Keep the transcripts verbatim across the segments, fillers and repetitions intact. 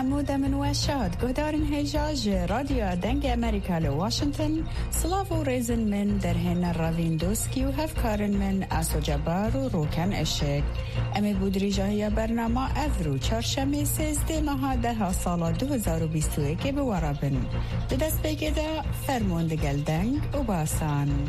حمود من وشاد قدارن هيجاج راديو دنگ أمريكا لواشنطن سلاف وريزن من درهن الرافين دوسكي وهفكارن من أسو جبار وروكن أشك أمي بودري جاهية برنامه أذرو چارشمي سيزده ماه ده سال دو هزار و بیست و یک بوارابن دست بگیده فرماندگل دنگ و باسان.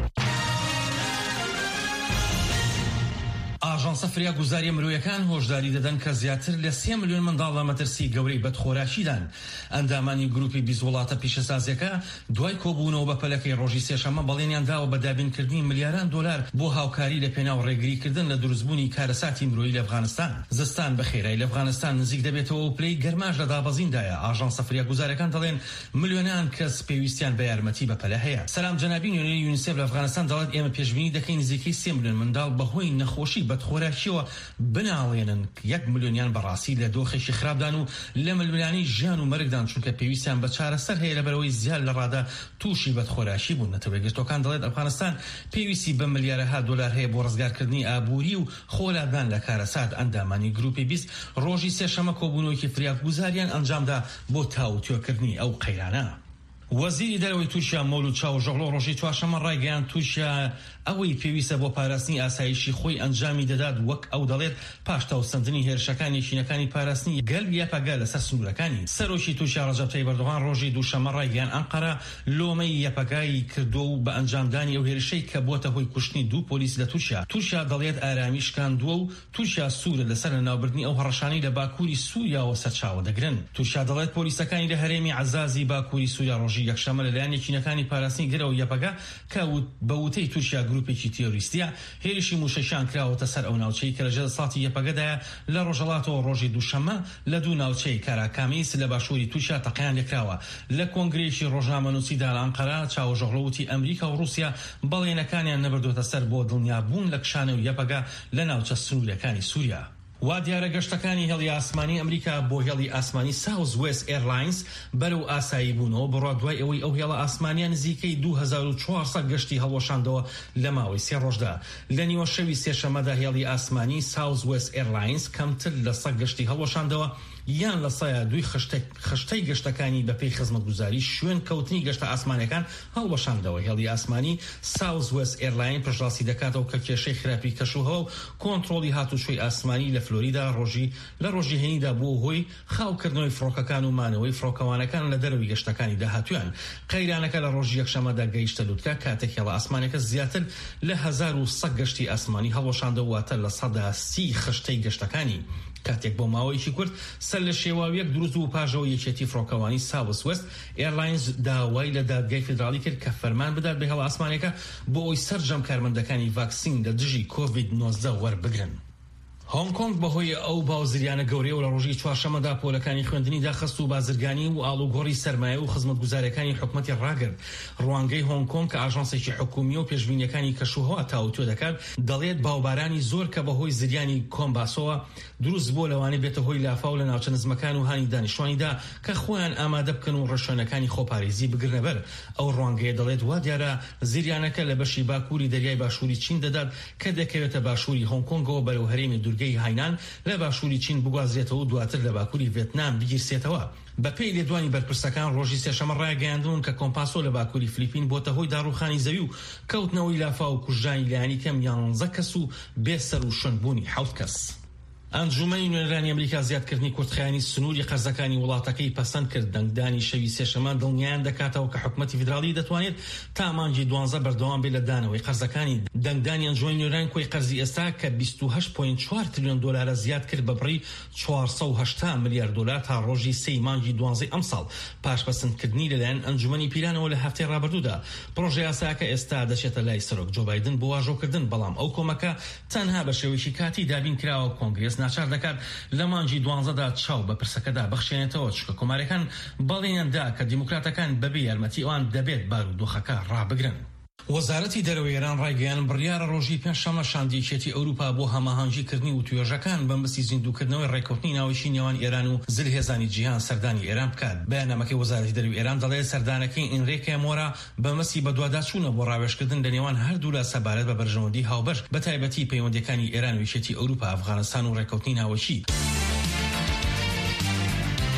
ئاژانسە فریاگوزاریە مرۆیەکان هۆشداری دەدەن کە زیاتر لە سێ ملیۆن منداڵە مەترسی گەورەی بەدخۆراشیدان. ئەندامانی گروپی بیست وڵاتە پیشەسازیەکە دوای کۆبوونەوە بە پەلەکەی ڕۆژی سێشەممە بەڵێنیان داوە بە دابینکردنی ملیاران دۆلار بۆ هاوکاری لە پێناو ڕێگریکردن لە دروستبوونی کارەساتی مرۆیی لە ئەفغانستان. زستان بەخێرایی لە ئەفغانستان نزیک دەبێتەوە و پلەی گەرماش لە دابەزیندایە. ئاژانسە فریاگوزاریەکان دەڵێن ملیۆنان کەس پێویستیان بە یارمەتی بە پەلە هەیە. سەلام جەنابی نوێنەری یونیسێف لە ئەفغانستان دەڵێت ئێمە پێشبینی دەکەین نزیکەی سێ ملیۆن منداڵ بەهۆی نەخۆشی بەدخۆراشیەوە بناڵێنن یەک ملیۆنیان بەڕاستی لە دۆخێکی خراپدان و لە ملیۆنانی ژیان و مەرگدان چونکە پێویستیان بە چارەسەر هەیە لەبەرەوەی زیاد لە ڕادا تووشی بەدخۆراشی بوون. نەتەوەی گەشتەکان دەڵێت ئەفغانستان پێویستی بە ملیارەها دۆلار هەیە بۆ ڕزگارکردنی ئابووری و خۆلادان لە کارەسات. ئەندامانی گروپی بیست ڕۆژی سێشەممە کۆبوونەوەیکی فریاگوزاریان ئەنجامدا بۆ تاوتوێکردنی ئەو قەیرانە. وەزیری دەرەوەی تووشیا مەولود چاوژەغڵۆ ڕۆژی چوارشەممە ڕایگەیاند تووشیا ئەوەی پێویستە بۆ پاراستنی ئاسایشی خۆی ئەنجامی دەدات وەک ئەو دەڵێت پاش تاوسەندنی هێرشەکانی چینەکانی پاراستنی گەلب یاپەگا لەسەر سنوورەکانی. سەرۆکی تووشیا ڕەجەب تایب ئەردۆغان ڕۆژی دووشەممە ڕایگەیاند ئەنقەرە لۆمەی یاپەگای کردو و بە ئەنجامدانی ئەو هێرشەی کە بۆتە هۆی کوشتنی دوو پۆلیس لە تووشیا. تووشیا دەڵێت ئارامی شکاندووە و تووشیا سوورە لەسەر ناوبردنی ئەو هەڕەشانەی لە باکووری سووریاوە سەرچاوە دەگرن. تووشیا دەڵێت پۆلیسەکانی لە هەرێمی عەزازی باکووری سووریا ڕۆژی یەکشەممە لەلایەن چینەکانی پاراستنی گرەوە یاپەگا کە بەوتەی تووشیا گروپێکی تێۆریستیە هێرشی موشەشان کراوەتە سەر ئەو ناوچەی کە لە ژێرساڵی یاپەگەدایە لە ڕۆژهەڵاتەوە ڕۆژی دووشەممە لە دوو ناوچەی کاراکامیس لە باشووری تووشیا تەقیان لێکراوە. لە کۆنگرێکی ڕۆژنامەنووسیدا لە ئەنقەرە چاوەژەغڵەوتی ئەمریکا و رووسیا بەڵێنەکانیان نەبردۆتە سەر بۆ دڵنیابوون لە کشانە و یاپەگا لە ناوچە سنوورەکانی سووریا. وا دیارە گەشتەکانی هێڵی ئاسمانی ئەمریکا بۆ هێڵی ئاسمانی ساوز وێست ئێرلاینز بەرەو ئاسایی بوونەوە بڕوا دوای ئەوەی ئەو هێڵە ئاسمانیان نزیکەی دوو هەزار و چوارسەد گەشتی هەڵوەشاندەوە لە ماوەی سێ ڕۆژدا. لە نیوە شەوی سێشەممەدا هێڵی ئاسمانی ساوز وێست ئێرلاینز کەمتر لە سەد گەشتی هەڵوەشاندەوە یان لە سایە دوی خشتەی گەشتەکانی بەپێی خزمەتگوزاری شوێن کەوتنی گەشتە ئاسمانەکان هەڵوەشاندەوە. هێڵی ئاسمانی ساوز وێست ئێرلاین پشتڕاستی دەکاتەوە کە کێشەی خراپی کەشوهەوە و کۆنتڕۆلی هاتوچۆی ئاسمانی لە فلۆریدا ڕۆژی لە ڕۆژی هەینیدا بۆ هۆی خاوکردنەوەی فڕۆکەکان و مانەوەی فڕۆکەوانەکان لە دەرەوەی گەشتەکانی داهاتویان. قەیرانەکە لە ڕۆژی یەکشەممەدا گەیشتە لووتکە کاتێک هێڵە ئاسمانەکە زیاتر لە هەزار و سەد گەشتی ئاسمانی هەڵوەشاندەوە واتە لە سەدا سی خشتەی گەشتەکانی. کاتێک بۆ ماوەیەکی کورت سەر لە شێواویەک دروست و پاژەوە یەکێتی فڕۆکەوانی ساوس وێست ئێرلاینز داوای لە دادگای فیدرالی کرد کە فەرمان بدات بە هێڵە ئاسمانەکە بۆ ئەوی سەرجەم کارمەندەکانی ڤاکسین لە دژی کۆڤید نۆزدە وەربگرن. هۆنگ کۆنگ بەهۆی ئەو باوزریانە گەورەیە و لە ڕۆژی چوارشەممەدا پۆلەکانی خوێندنی داخست و بازرگانی و ئاڵوگۆڕی سەرمایە و خزمەتگوزاریەکانی حکومەتی ڕاگرت. ڕوانگەی هۆنگ کۆنگ کە ئاژانسێکی حکومی و پێشبینیەکانی کەشوهەوا تاوتوێ دەکات دەڵێت باوبارانی زۆر کە بەهۆی زریانی کۆمباسەوە دروست بۆ لەوانەیە بێتە هۆی لافاو لە ناوچە نزمەکان و هانی دانیشتوانیدا کە خۆیان ئامادە بکەن و ڕەشوێنەکانی خۆپارێزی بگرنە بەر. ئەو ڕوانگەیە دەڵێت وا دیارە زریانەکە لە بەشی باکووری دەریای باشووری چین دەدات کە دەکەوێتە باشووری هۆنگ کۆنگەوە بەرەو هەرێمی دوورگەی هاینان لە باشووری چین بگوازرێتەوە و دواتر لە باکووری ڤێتنام بگیرسێتەوە. بەپێی لێدوانی بەرپرسەکان ڕۆژی سێشەممە ڕایگەیاندون کە کۆمپاسۆ لە باکووری فلیپین بۆتە هۆی داڕوخانی زەوی و کەوتنەوەی لافا و کوژانی لایەنی کەم یانزە کەس و بێسەر و شوێنبوونی حەوت کەس. ئەنجومەنی نوێنەرانی ئەمریکا زیادکردنی کورتخایانی سنووری قەرزەکانی وڵاتەکەی پەسەند کرد. دەنگدانی شەوی سێشەممە دڵنیایان دەکاتەوە کە حکومەتی فیدرالی دەتوانێت تا مانگی دوانزە بەردەوام بێت لە دانەوەی قەرزەکانی. دەنگدانی ئەنجومەنی نوێنەرانی کۆی قەرزی ئێستا کە بیست و هەشت پۆینت چوار تریلیۆن دۆلارە زیاد کرد بە بڕی چوارسەد و هەشتا ملیار دۆلار تا ڕۆژی سێی مانگی دوانزەی ئەم ساڵ پاش پەسەندکردنی لەلایەن ئەنجومەنی پیرانەوە لە هەفتەی ڕابردوودا. پرۆژەی یاساکە ئێستا دەچێتە لای سەرۆک جۆ بایدن بۆ واژۆکردن، بەڵام ئەو کۆمەکە تەنها بە شێوەیەکی کاتی دابین کراوە کۆنگرێس ناچار دەکات لە مانگی دوانزەدا چاو بە پرسەکەدا بەخشێنێتەوە چکە کۆمارەکان بەڵێنیاندا کە دیموکراتەکان بەبێ یارمەتی ئەوان دەبێت بارودۆخەکە ڕابگرن. وەزارەتی دەرەوەی ئێران ڕایگەیان بڕیارە ڕۆژی پێنجشەممە شاندیکێتی ئەوروپا بۆ هەماهەنگیکردنی و توێژەکان بەمبەستی زیندووکردنەوەی ڕێکەوتنی ناوەشی نێوان ئێران و زلهێزانی جیهان سەردانی ئێران بکات. بەیاننامەکەی وەزارەتی دەرەوەی ئێران دەڵێت سەردانەکەی ئینریکە مۆرا بەمەسی بەدواداچوونە بۆ ڕاوێژکردن لە نێوان هەردوو لە سەبارەت بە بەرژەوەندی هاوبەش بە تایبەتی پەیوەندیەکانی ئێران و یەکێتی ئەوروپا ئەفغانستان و ڕێکەوتنی ناوەشی.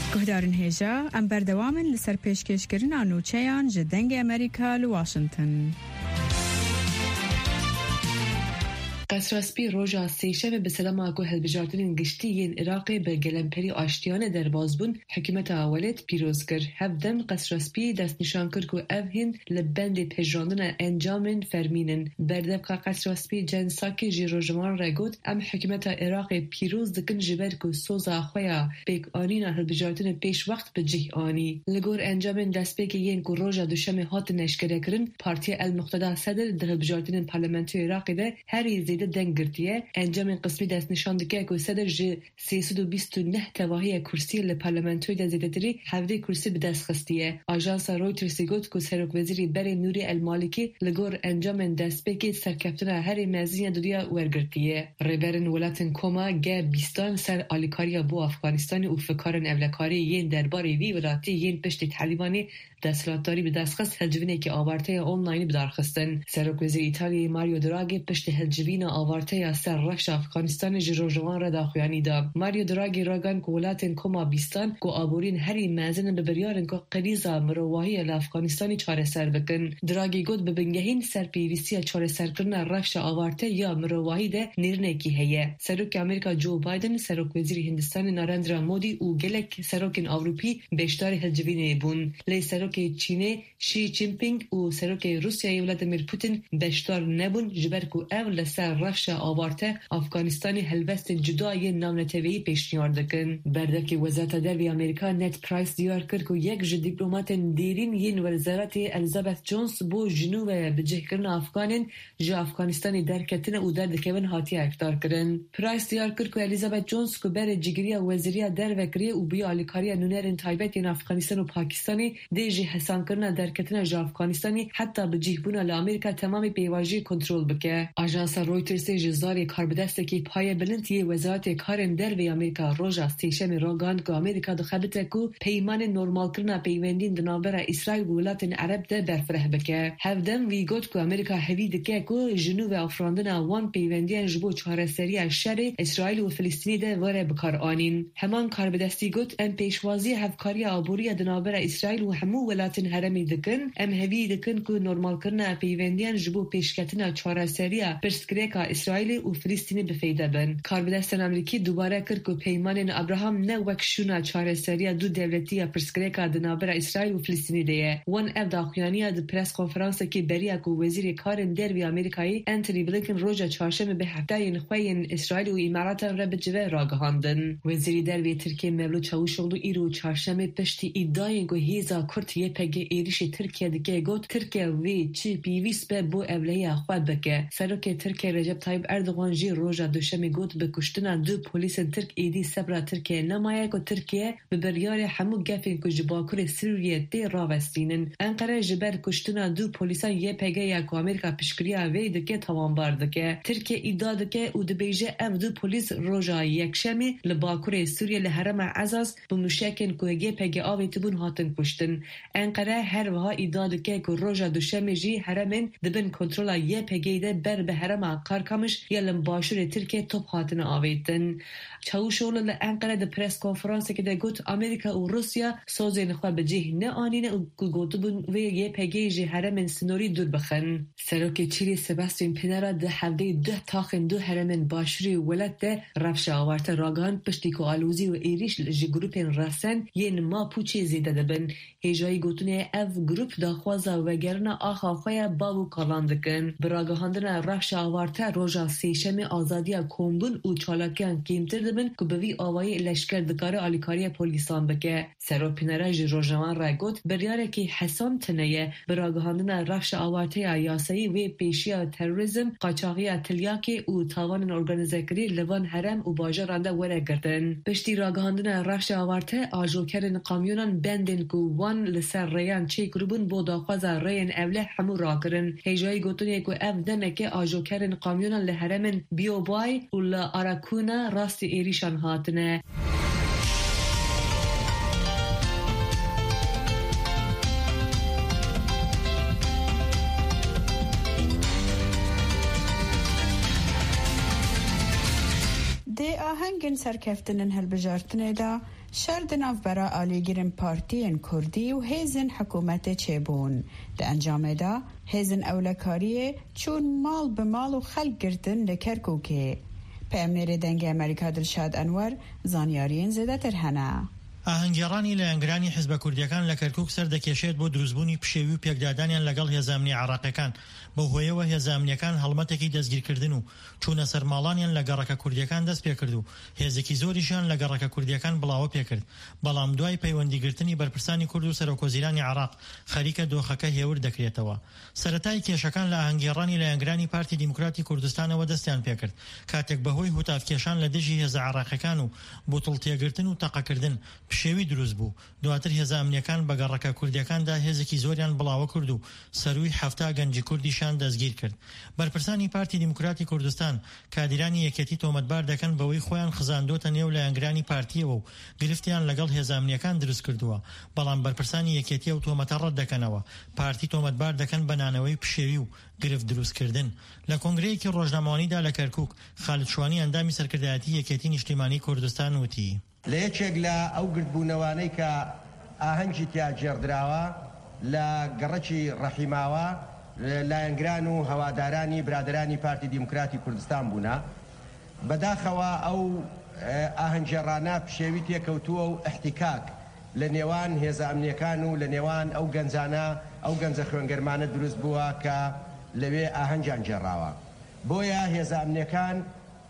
گهدارن هیجا ام بردوامن لسر پیشکش کرن آنوچهان جدنگ امریکا لواشنطن. قصراسپی روژا سیشم به سلام آگو هلبجارتن گشتی ین عراقی به گلمپری آشتیان در بازبون حکومت آولت پیروز کرد. هفدم قصراسپی دست نشان کرد که اوهین لبند پیجراندن انجام فرمینن. بردبقا قصراسپی جن ساکی جی روژمان را گود ام حکومت عراقی پیروز دکن جبر که سوزا خویا بیک آنینا هلبجارتن پیش وقت به جه آنی. لگور انجام دست بیک ین که روژا دوشم هات نشکره کرن پارتی المقتدا صدر ده هلبجارتن پارلمانتی عراقی ده هری زیده دنگرتیه انجام قسمی دست نشان دکه که صدر جه سیصد و بیست و نه تواهی کرسی لپارلمانتوی ده زیدتری هفده کرسی به دست خستیه. آژانس رویترز گفت که سرک وزیری بر نوری المالکی لگور انجام دست بکی سرکفتن هر مزین دنیا ورگرتیه. ریبرن ولاتن کوما گه بیستان سر آلیکاریا بو افغانستان و فکارن اولکاری ین درباره وی ولاتی ین پشت طالبانی دستلاتداری به دستخست هلجوینه که آوارته آنلاین بدارخستن. سرک وزیر ایتالیا ماریو دراگی پشت هلجوین آوارته سر رخش افغانستان جروجوان را داخویانی دا. ماریو دراگی راگان که ولاتن کوما بیستان که آبورین هری مزن به بریارن که قریزا مرواهی لافغانستانی چاره سر بکن. دراگی گود به بنگهین سر پیویسی چاره سر کرن رخش آوارته یا مرواهی ده نیرنه کی هیه. سرک امریکا جو بایدن سرک وزیر هندستان نارندرا مودی و گلک سرک اروپی بیشتر هلجوینه بون. لی سرک چینه شی جینپینگ و سرک روسیه ولادیمیر پوتین بیشتر نبون جبر که اول سر رخش آوارته افغانستانی هلوست جدای نامنتوی پیشنهاد دکن. بردک وزارت دربی امریکا نت پرایس دیار کرد که یک ج دیپلمات دیرین ین وزارت الیزابت جونز بو جنوب بجه کرن افغانین جا افغانستانی درکتن او در دکون هاتی اکتار کرن. پرایس دیار کرد که الیزابت جونز که بر جگری وزیری در وکری او بی آلیکاری نونرن تایبت ین افغانستان و پاکستانی دیجی حسان کرن درکتن جا افغانستانی حتی بجه بونا لامریکا تمام پیواجی کنترل بکه. آژانس رویترز جزاری کاربدسته که پای بلندی وزارت کارن در و امریکا روژا سیشم راگان که امریکا دخبته که پیمان نورمال کرنا پیوندین دنابر اسرائیل و ولایت عرب ده برفره بکه. هفدم وی گفت که امریکا هوی دکه که جنوب افراندن وان پیوندین جبو چهار سری شر اسرائیل و فلسطینی ده وره بکار آنین. همان کاربدستی گفت ام پیشوازی هفکاری آبوری دنابر اسرائیل و همو ولایت حرمی دکن ام هوی دکن که نورمال کرنا پیوندین جبو پیشکتنا چهار سری پرسکریکا اسرائیل و فلسطینی بفیده بن. کاربدستان امریکی دوباره کرد که پیمان ابراهام نه وکشونا چهار سری دو دولتی پرسکریکا دنابر اسرائیل و فلسطینی دیه. وان اف داخویانی د پرس کنفرانس که بریا که وزیر کارن در و امریکایی انتونی بلینکن روژا چهارشنبه به هفته خوین اسرائیل و امارات را به جوه راگهاندن. وزیر در و ترکیه مولود چاوشوغلو ایرو چهارشنبه پشتی ادعای که هیزا کرد یه پگ ایریش ترکیه دکه گفت ترکیه وی چی پیویس به بو اولیا خود بکه. سرک ترکیه رجب طایب اردوغان جی روژا دوشمی گفت به کشتن دو پلیس ترک ایدی سبرا ترکیه نمایه که ترکیه به بریار همو گفین که جباکور سوریه تی راوستینن. انقره جبر کشتن دو پلیسان یه پگه یا که امریکا پیشگیری وی دکه تمام بردکه. ترکیه ایدا دکه او دبیجه اف دو پلیس روژا یکشمی لباکور سوریه لحرم عزاز بمشکن که یه پگه آوی تبون هاتن کشتن. انقره هر وها ایدا دکه که روژا دوشمی جی حرمین دبن کنترل یه پگه ده بر به حرم قارکامش یلم باشور ترکیه توپ هاتن آویدن. چاوشوغلو لانقره ده پرس کنفرانس که ده گوت امریکا و روسیا سوزه نخواه به جه نه آنینه و گوتو بون و یه پگه جه حرمین سنوری دور بخن. سروک چیلی سباستین پینرا ده هفته ده تاخن دو حرمین باشوری ولد ده رفش آورت راگان پشتی که آلوزی و ایریش جه گروپین رسن ین ما پوچی زیده ده بن. هیجایی گوتونه اف گروپ دا خوازا وگرنا آخا خواه باو کالاندکن. براگهاندن رفش آورت روژا سیشم آزادی کنگون و چالاکیان کمتر دبن که بوی آوای لشکر دکار آلیکاری پولیسان بکه. سرو پینره جی روژوان را گوت بریاره که حسان تنیه براگهاندن رفش آورته یاسایی و پیشی تروریزم قاچاقی تلیاکی و تاوان ارگانیزکری لوان حرم و باجرانده وره گردن. پشتی راگهاندن رفش آورته آجوکرن قامیونان بندن که وان لسر ریان چه گروبون بو داخواز ریان اوله همو را کرن. هیجایی گوتونیه که اف دمکه آجوکرن قامیونان لحرمن بیو بای و لآراکونا راست ایریشان هاتنه. دی آهنگن سرکفتنن هل بجارتنه دا شرد نافبرا آلیگرن پارتیین کردی و هیزن حکومت چیبون. ده انجام دا هیزن اولکاریه چون مال به مال و خلق گردن لکرکوکه. پیامنیر دنگ امریکا دلشاد انور زانیارین زده تر هنه. ئاهەنگێڕانی لە ئەنگرانی حیزبە کوردیەکان لە کەرکووک سەردەکێشێت بۆ دروستبوونی پشێوی و پێکدادانیان لەگەڵ هێزامنی عێراقیەکان بەو هۆیەوە هێزامنیەکان هەڵمەتێکی دەستگیرکردن و چوونە سەر ماڵانیان لە گەڕەکە کوردیەکان دەست پێکرد و هێزێکی زۆریشیان لە گەڕەکە کوردیەکان بڵاوە پێکرد. بەڵام دوای پەیوەندیگرتنی بەرپرسانی کورد و سەرۆکۆزیرانی عێراق خەریکە دۆخەکە هێور دەکرێتەوە. سەرەتای کێشەکان لە ئاهەنگێڕانی لە ئەنگرانی پارتی دیموکراتی کوردستانەوە دەستیان پێکرد کاتێک بەهۆی هوتافکێشان لە دژی هێزە عێراقیەکان و بوتڵتێگرتن و تەقەکردن پشێوی دروست بوو. دواتر هێزامنیەکان بە گەڕەکە کوردیەکاندا هێزێکی زۆریان بڵاوە کرد و سەرووی هەفتا گەنجی کوردیشان دەستگیر کرد. بەرپرسانی پارتی دیموکراتی کوردستان کادیرانی یەکێتی تۆمەتبار دەکەن بەوەی خۆیان خزاندۆتە نێو لە ئەنگرانی پارتیەوە و گرفتیان لەگەڵ هێزامنیەکان دروست کردووە. بەڵام بەرپرسانی یەکێتیە و تۆمەتە ڕەت دەکەنەوە. پارتی تۆمەتبار دەکەن بەنانەوەی پشێوی و گرفت دروستکردن. لە کۆنگرەیەکی ڕۆژنامەوانیدا لە کەرکووک خالد شوانی ئەندامی سەرکردایەتی یەکێتی نیشتیمانی کوردستان وتی لە یەکێک لە ئەو گرتبوونەوانەی کە ئاهەنگی تیا جێڕدراوە لە گەڕەکی ڕەحیماوە لایەنگران و هەوادارانی برادرانی پارتی دیموکراتی کوردستان بوونا. بەداخەوە ئەو ئاهەنگێڕانە پشێوی تێکەوتووە و احتیکاک لە نێوان هێزە ئەمنیەکان و لە نێوان ئەو گەنجانە ئەو گەنجە خوێنگەرمانە دروست بووە کە لەوێ ئاهەنگیان جێڕاوە. بۆیە هێزە ئەمنیەکان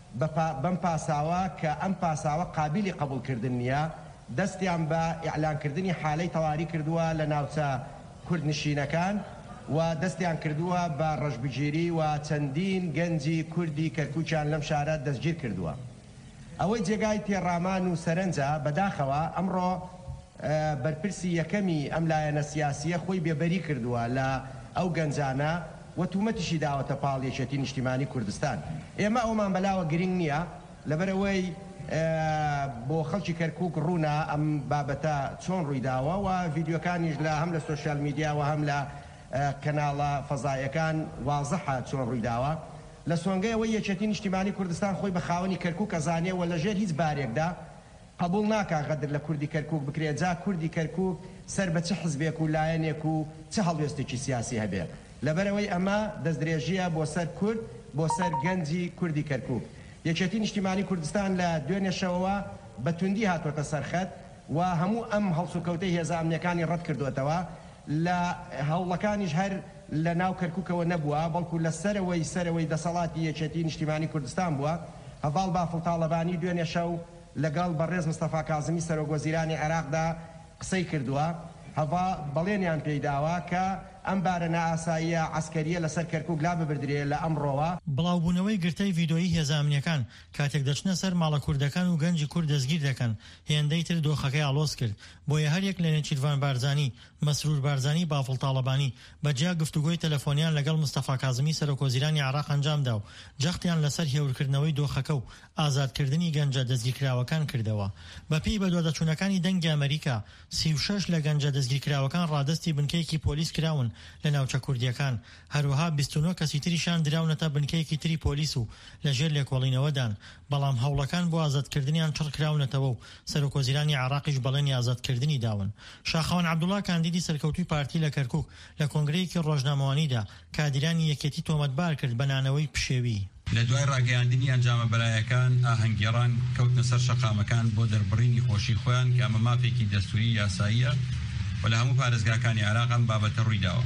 بەم پاساوە کە ئەم پاساوە قابلی قبولکردن نییە دەستیان بە ئیعلانکردنی حالەی تەواری کردووە لە ناوچە کوردنشینەکان و دەستیان کردووە بە ڕەشبگیری و چەندین گەنجی کوردی کەرکووکیان لەم شارە دەستگیر کردووە. ئەوەی جێگای تێڕامان و سەرنجە بەداخەوە ئەمڕۆ بەرپرسی یەکەمی ئەم لایەنە سیاسیە خۆی بێبەری کردووە لە ئەو گەنجانە و تومەتیشی داوەتە پاڵ یەکێتی نیشتیمانی کوردستان. ئێمە ئەومان بەلاوە گرنگ نییە لەبەرەوەی بۆ خەڵکی کەرکووک ڕوونا ئەم بابەتە چۆن ڕوویداوە و ڤیدیۆکانیش لە هەم لە سۆشیال میدیا و هەم لە کەناڵە فەزایەکان وازەحە چۆن ڕوویداوە. لە سۆنگەیەوەی یەکێتی نیشتیمانی کوردستان خۆی بە خاوەنی کەرکووک ئەزانێ و لەژێر هیچ بارێکدا قبول ناکا غەدر لە کوردی کەرکووک بکرێت جا کوردی کەرکووک سەر بە چه حزبێک و لایەنێک و چه هەڵوێستێکی سیاسی هەبێ. لەبەرەوەی ئەمە دەستدرێژیە بۆ سەر کورد بۆ سەر گەنجی کوردی کەرکووک. یەکێتی نیشتیمانی کوردستان لە دوێنێشەوە بە توندی هاتوۆتە سەرخەت و هەموو ئەم هەڵسوکەوتەی هێزە ئەمنیەکانی ڕەت کردوێتەوە. لە هەوڵەکانیش هەر لە ناو کەرکووکەوە نەبووە بەڵکو لە سەرەوەی سەرەوەی دەسەڵاتی یەکێتی نیشتیمانی کوردستان بووە. هەڤاڵ بافڵ تاڵەبانی دوێنێشەو لەگەڵ بەڕێز مستەفا کازمی سەرۆکوەزیرانی عێراقدا قسەی کردووە. هەڤا بەڵێنیان پێیداوە کە ئەم بارە نائاساییە عەسکەریە لەسەر کەرکووک لا ببردرێ لە ئەمڕۆوە. بڵاوبوونەوەی گرتەی ڤیدۆیی هێزامنیەکان کاتێک دەچنە سەر ماڵە کوردەکان و گەنجی کورد دەستگیر دەکەن هێندەی تر دۆخەکەی ئاڵۆز کرد. بۆیە هەرێک لە نێچیروان بارزانی، مەسرور بارزانی، بافڵ تاڵەبانی بەجیا گفتوگۆی تەلەفۆنیان لەگەڵ مستەفا کازمی سەرۆکۆزیرانی عێراق ئەنجامدا و جەختیان لەسەر هێورکردنەوەی دۆخەکە و ئازادکردنی گەنجە دەستگیرکراوەکان کردەوە. بەپێی بەدوادەچوونەکانی دەنگی ئەمریکا سی و شەش لە گەنجە دەستگیرکراوەکان ڕادستی بنکەیەکی پۆلیس کراون لە ناوچە کوردیەکان. هەروەها بیست و نۆ کەسی تریشان دراونەتە بنکەیەکی تری پۆلیس و لەژێر لێکۆڵینەوەدان. بەڵام هەوڵەکان بۆ ئازادکردنیان چڕ کراونەتەوە و سەرۆکۆزیرانی عێراقیش بەڵێنی ئازادکردنی داون. شاخەوان عەبدوڵڵا کاندیدی سەرکەوتووی پارتی لە کەرکووک لە کۆنگرەیەکی ڕۆژنامەوانیدا کادیرانی یەکێتی تۆمەتبار کرد بە نانەوەی پشێوی. لە دوای ڕاگەیاندنی ئەنجامە بەلایەکان ئاهەنگێڕان کەوتنە سەر شەقامەکان بۆ دەربڕینی خۆشی خۆیان کە ئەمە مافێکی دەستوری یاساییە و لە هەموو پارێزگاکانی عێراق ئەم بابەتە ڕوویداوە.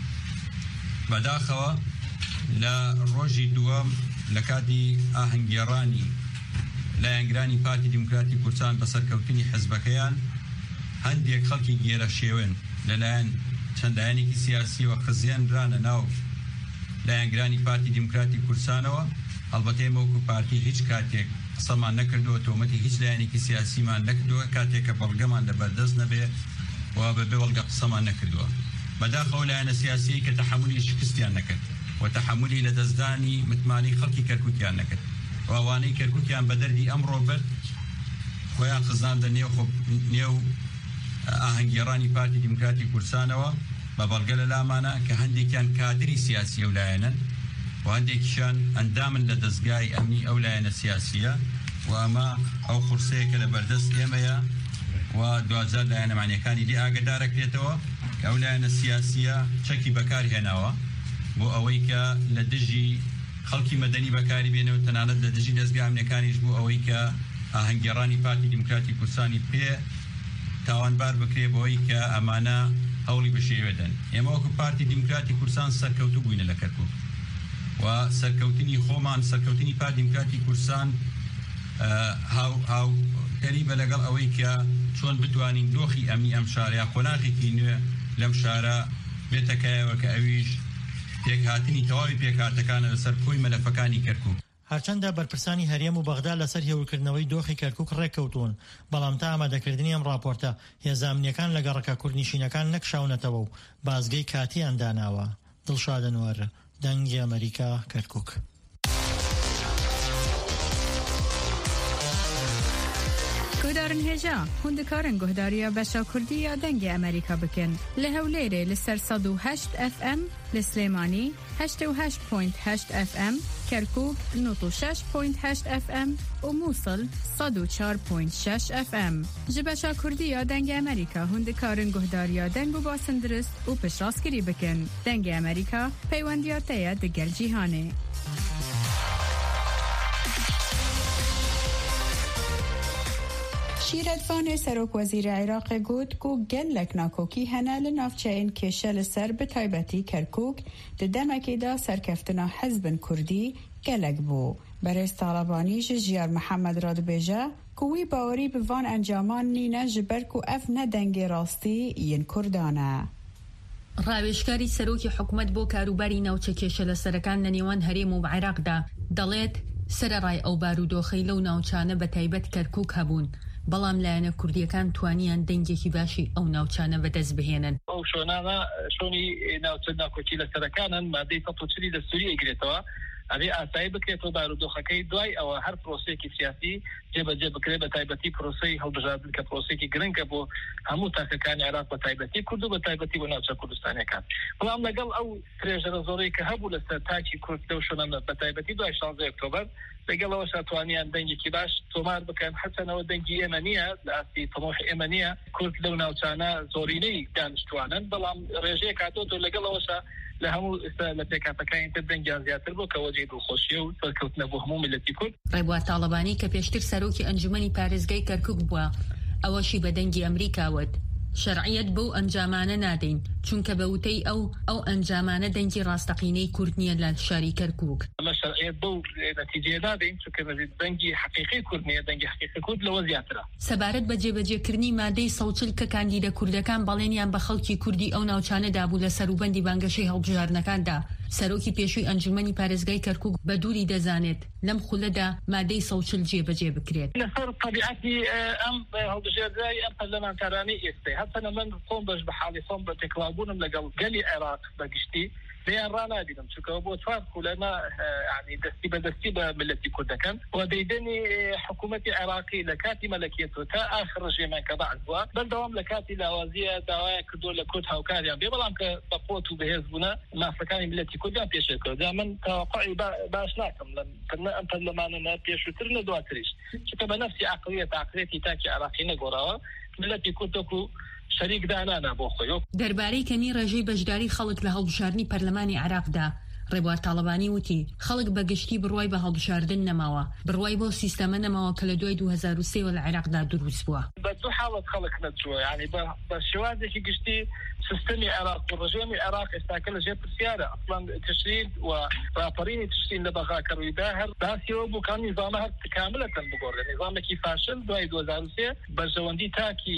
بەداخەوە لە ڕۆژی دووەم لە کاتی ئاهەنگێڕانی لایەنگرانی پارتی دیموکراتی کوردستان بە سەرکەوتنی حزبەکەیان هەندێک خەڵکی گێرە شێوێن لەلایەن چەندایەنێکی سیاسی و خزیێنرانە ناو لایەنگرانی پارتی دیموکراتی کوردستانەوە. هەڵبەتە ئێمە وەکو پارتی هیچ کاتێک قسەمان نەکردووە، تۆمەتی هیچ لایەنێکی سیاسیمان نەکردووە کاتێک کە بەڵگەمان لەبەردەست نەبێ و بەبێ بەڵگە قسەمان نەکردووە. بەداخەوە لایەنە سیاسی کە تەحەمولی شکستیان نەکرد و تەحەمولی لە دەستدانی متمانی خەڵکی کەرکووکیان نەکرد و ئەوانەی کەرکووکیان بە دەردی ئەمڕۆ برد خۆیان خزاندە نێو نێو ئاهەنگێڕانی پارتی دیموکراتی کوردستانەوە بە بەڵگە لە لامانە کە هەندێکیان کادری سیاسی ئەو لایەنن و هەندێکیشان ئەندامن لە دەستگای ئەمنی ئەو لایەنە سیاسیە و ئەمە ئەو قورسەیە کە لە بەردەست ئێمەیە و دوازار لایەنەمانیەکانی لێ ئاگدارەکرێتەوە کە ئەو لایەنە سیاسیە چەکی بەکار هێناوە بۆ ئەوەی کە لە دژی خەڵکی مەدەنی بەکاری بێنەوە تەنانەت لە دژی دەستگا ئەمنیەکانیش بۆ ئەوەی کە ئاهەنگگێڕانی پارتی دیموکراتی کوردستانی پێ تاوانبار بکرێ بۆەوەی کە ئەمانە هەوڵی بەشێوێدەن. ئێمە وەکو پارتی دیموکراتی کوردستان سەرکەوتوو بووینە لە کەرکووک و سەرکەوتنی خۆمان سەرکەوتنی پارتی دیموکراتی کوردستان هاوکەریبە لەگەڵ ئەوەی کە چۆن بتوانین دۆخی ئەمنی ئەم شارە یا خۆناغێکی نوێ لەم شارە بێتەکایەوە کە ئەویش پێکهاتنی تەواوی پێکهاتەکانە لەسەر کۆی مەلەفەکانی کەرکووک. هەرچەندە بەرپرسانی هەرێم و بەغدا لەسەر هێورکردنەوەی دۆخی کەرکووک ڕێککەوتون، بەڵام تا ئامادەکردنی ئەم راپۆرتە هێزامنیەکان لە گەڕەکە کوردنشینەکان نەکشاونەتەوە و بازگەی کاتیان داناوە. دڵشاد ئەنوەر، دەنگی ئەمریکا، کەرکووک. گهدارن هێژا هوندکارن گهداریە بەشە کوردی یا دەنگی ئەمریکا بکەن لە هەولێرێ لەسەر سەد و هەشت ئەف ئەم، لە سلێمانی هەشتە و هەشت پۆینت هەشت ئەف ئەم، کەرکووک نۆت و شەش پۆینت هەشت ئەف ئەم و مووسڵ سەد و چوار پۆینت شەش ئەف ئەم. ji بەشە کوردی یا دەنگی ئەمریکا هوندکارن گهداریە دەنگ و باسن درست و پشتڕاستگیری بکەن. دەنگی ئەمریکا پەیوەندیاتەیە دەگەل جیهانێ. شیرەتوانێ سەرۆک وەزیری عێراقی گوت و gelek nakokî hene li navçeyên kêşe li ser bi taybetî Kerkûk di demekê da serkeftina hezbên Kurdî gelek bû. Berêz Talebanî ji Jiyar Mihemed re dibêje ku wî bawerî bi van encaman nîne ji ber ku ev ne dengê rastî yên Kurdan e. ڕاوێژکاری سەرۆکی حکوومەت بۆ کاروباری ناوچە کێشە لە سەرەکان لە نێوان هەرێم و عێراقدا دەڵێت سەرەڕای ئەو بارودۆخەی لەو ناوچانە بە تایبەت کەرکووک هەبوون، بەڵام لایەنە کوردیەکان توانیان دەنگێکی باشی ئەو ناوچانە بەدەست بهێنن. ئەو شۆنانە شۆنی ناوچە ناکۆکی لە سەرەکانن مادەی سەد و چلی دەستوری ئەگرێتەوە ئەبێ ئاسایی بکرێتەوە بارودۆخەکەی دوای ئەوە هەر پرۆسەیەکی سیاسی جێبەجێ بکرێت بە تایبەتی پرۆسەی هەڵبژاردن کە پرۆسەیەکی گرنگە بۆ هەموو تاکەکانی عێراق بە تایبەتی کورد و بە تایبەتی بۆ ناوچە کوردستانیەکان. بەڵام لەگەڵ ئەو پرێژەرە زۆرەی کە هەبوو لەسەر تاکی کورد لەو شۆنانە بە تایبەتی دوای شانزەی ئۆکتۆبەر لەگەڵەوە شاتوانیان دەنگێکی باش تۆمار بکەن حەسەنەوە دەنگی ئێمە نییە لە ئاستی تەمۆح ئێمە نییە کورد لەو ناوچانە زۆرینەی دانیشتوانن، بەڵام ڕێژەیە کاتۆ لەگەڵەوەشە لە هەموو لە پێکاتەکانی تر دەنگیان زیاتر بۆ کە وەجێ دڵخۆشیە و سەرکەوتنە بۆ هەموو ملەتی کورد. ڕێبوار تاڵەبانی کە پێشتر سەرۆکی ئەنجومەنی پارێزگای کەرکووک بووە ئەوەشی بە دەنگی ئەمریکاوت شەرعیەت بەو ئەنجامانە نادەین چونکە بە وتەی ئەو ئەو ئەنجامانە دەنگی ڕاستەقینەی کورد نییە لە شاری کەرکووک. ئەمە شەرعیەت بەو نەتیجەیە نادەین چونکە دەنگی حەقیقی کورد نییە، دەنگی حەقیقی کورد لەوە زیاترە. سەبارەت بە جێبەجێکردنی مادەی سەوچل کە کاندیدە کوردەکان بەڵێنیان بە خەڵکی کوردی ئەو ناوچانەدا بوو لە سەروبەندی بانگەشەی هەڵبژاردنەکاندا، سەرۆکی پێشووی ئەنجومەنی پارێزگای کەرکووک بە دووری دەزانێت لەم خولەدا مادەی سەوچل جێبەجێ بکرێت. لەسەر طبیعەتی ئەم هەڵبژاردنەی ئەم پەرلەمانتارانەی ئێستای هەرچەندە من خۆم بەش بە حاڵی خۆم بە تێکڵاوبوونم لەگەڵ گەلی عێراق بەگشتی بێیان ڕانادینم چونکە بۆ چوار خولەمە ینی دەستی بەدەستی بە ملەتی کوردەکەن و دەیدەنی حکوومەتی عێراقی لە کاتی مەلەکیەتەوە تا ئاخر ڕژێمان کە بەعد بووە بەردەوام لە کاتی لاوازیە داوایە کردو لە کورد هاوکاریان بێ، بەڵام کە بە قۆت و بەهێز بوونە مافەکانی ملەتی کوردیان پێشێ کردە. من تەوەقعی باش ناکەم ئەم پەرلەمانە پێشووتر نە دواتریش چونکە بە نەفسی عەقڵیەت عەقڵێتی تاکی عێراقی نەگۆڕاوە ملەتی کوردەکو شەریک دانانا بۆ خۆی. دەربارەی کەمی ڕێژەی بەشداری خەڵک لە هەڵبژاردنی پەرلەمانی عێراقدا ڕێبوار تاڵەبانی وتی خەڵک بەگشتی بڕوای بە هەڵبژاردن نەماوە، بڕوای بۆ سیستەمە نەماوە کە لە دوای دوو هەزار و سێ لە عێراقدا دروست بووە. بە دوو حاڵەت خەڵک نەچووە، یعنی بە شێوازێکی گشتی سیستەمی عێراق و ڕژێمی عێراق ئێستاکە لەژێر پرسیارە ئەسڵەن تشرین و راپەڕینی تشرین لە بەغاکە ڕوویدا هەر باسیەوە بوو کە نیزامە هەر کاملەتەن بگۆڕێ. نیزامێکی فاشل دوای دوو هەزار و سێ بەرژەوەندی تاکی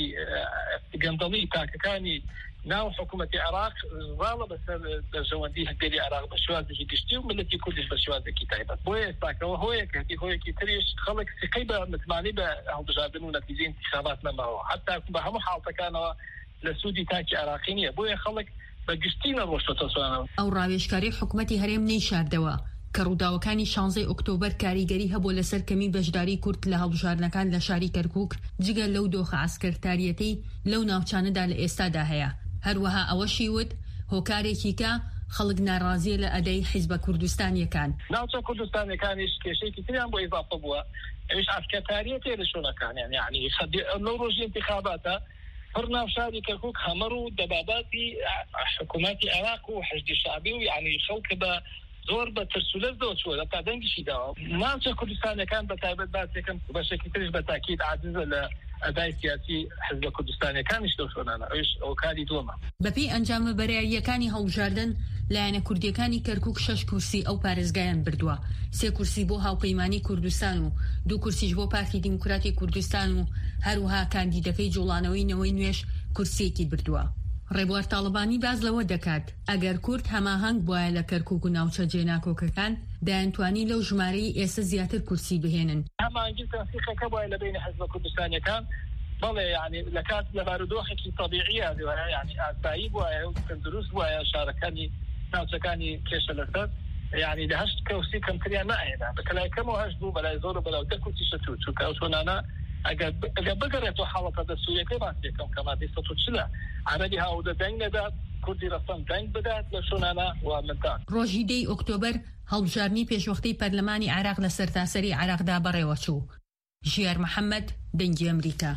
گەندەڵی تاکەکانی ناو حکوومەتی عێراق ڕاڵە بەسەر دەرژەوەندی هەرێمی عێراق بە شێوازێکی گشتی و ملەتی کوردیش بە شێوازێکی تایبەت. بۆیە ئێستاکەوە هۆیەکەتی هۆیەکی تریش خەڵک سقەی بە متمانی بە هەڵبژاردن و نەتیجەی انتخابات نەماوە، حتا بە هەموو حاڵەتەکانەوە لە سوودی تاکی عێراقی نییە، بۆیە خەڵک بە گشتی نەڕۆشتۆتە سوانەوە. ئەو ڕاوێژکاری حکوومەتی هەرێم نەیشاردەوە کە ڕووداوەکانی شانزەی ئۆکتۆبەر کاریگەری هەبوو لەسەر کەمی بەشداری کورد لە هەڵبژاردنەکان لە شاری کەرکووک جگە لەو دۆخە عەسکەرتاریەتەی لەو ناوچانەدا لە ئێستادا هەیە. هەروەها ئەوەشی وت هۆکارێکی کە خەڵک ناڕازیە لە ئەدەی حیزبە کوردستانیەکان. ناوچە کوردستانەکانیش کێشەیەکی تریان بۆ ئیضافە بووە، ئەویش ئەفکەتاریە تێ لە شوونەکانیان، یعنی لەو ڕۆژی انتخاباتە پڕ ناوشاری کەرکووک هەمەڕ و دەباباتی حکوومەتی عێراق و حەشدی شعبی و یعنی خەڵک بە زۆر بە ترسولەت دۆ چووە تا دەنگیشی داوە. ناوچە کوردستانەکان بە تایبەت باسێکم بەشێکی تریش بە تاکید عاجزە لە ئەدای سیاسی حزبە کوردستانەکانیش دەو شۆنانە، ئەوش ئەو کاری دووەمە. بەپێی ئەنجامە بەراییەکانی هەڵبژاردن لایەنە کوردیەکانی کەرکووک شەش کورسی ئەو پارێزگایان بردووە، سێ کورسی بۆ هاوپەیمانی کوردستان و دوو کورسیش بۆ پارتی دیموکراتی کوردستان و هەروها کاندیدەکەی جوڵانەوەی نەوەی نوێش کورسیەکی بردووە. ڕێبوار تاڵبانی باز لەوە دەکات ئەگەر کورد هەماهەنگ بواە لە کەرکووک و ناوچە جێناکۆکەکان دایانتوانی لەو ژمارەی ئێستا زیاتر کورسی بهێنن. هەمانگی تەنسیقەکە بواە لە بینی حزبە کوردستانیەکان، بەڵێ یعنی لە کات لە بارودۆخێکی تەبیعیە دوایە، یعنی ئاسایی بواە و تەندروست بواە شارەکانی ناوچەکانی کێشە لەسەر، یعنی لە هەشت کورسی کەمتریان نائێنا بەکەلای کەمەوە هەشت بوو بەلای زۆر و بەلاو دە کورسی شەتوو چووکە ئەو چۆنانە ئەگەر بگەڕێتەوە حاڵەتە دەسووریەکەی باسیەکەم کەمادی سەد و چلە عەرەبی هاوودە دەنگ نەدات، کوردی ڕەسەن دەنگ بدات لە شۆنانە و منتان. ڕۆژی دەی ئۆکتۆبەر هەڵبژاردنی پێشوەختەی پەرلەمانی عێراق لە سەرتاسەری عێراقدا بەڕێوە چوو. ژیار محەممەد، دەنگی ئەمریکا.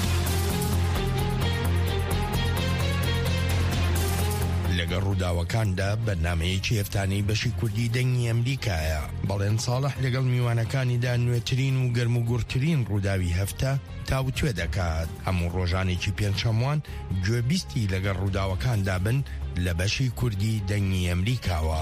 لەگەڵ ڕووداوەکاندا بەرنامەیەکی هەفتانەی بەشی کوردی دەنگی ئەمریکایە. بەڵێن ساڵح لەگەڵ میوانەکانیدا نوێترین و گەرم و گورترین ڕووداوی هەفتە تاوتوێ دەکات. هەموو ڕۆژانێکی پێنجشەموان گوێبیستی لەگەڵ ڕووداوەکاندا بن لە بەشی کوردی دەنگی ئەمریکاوە.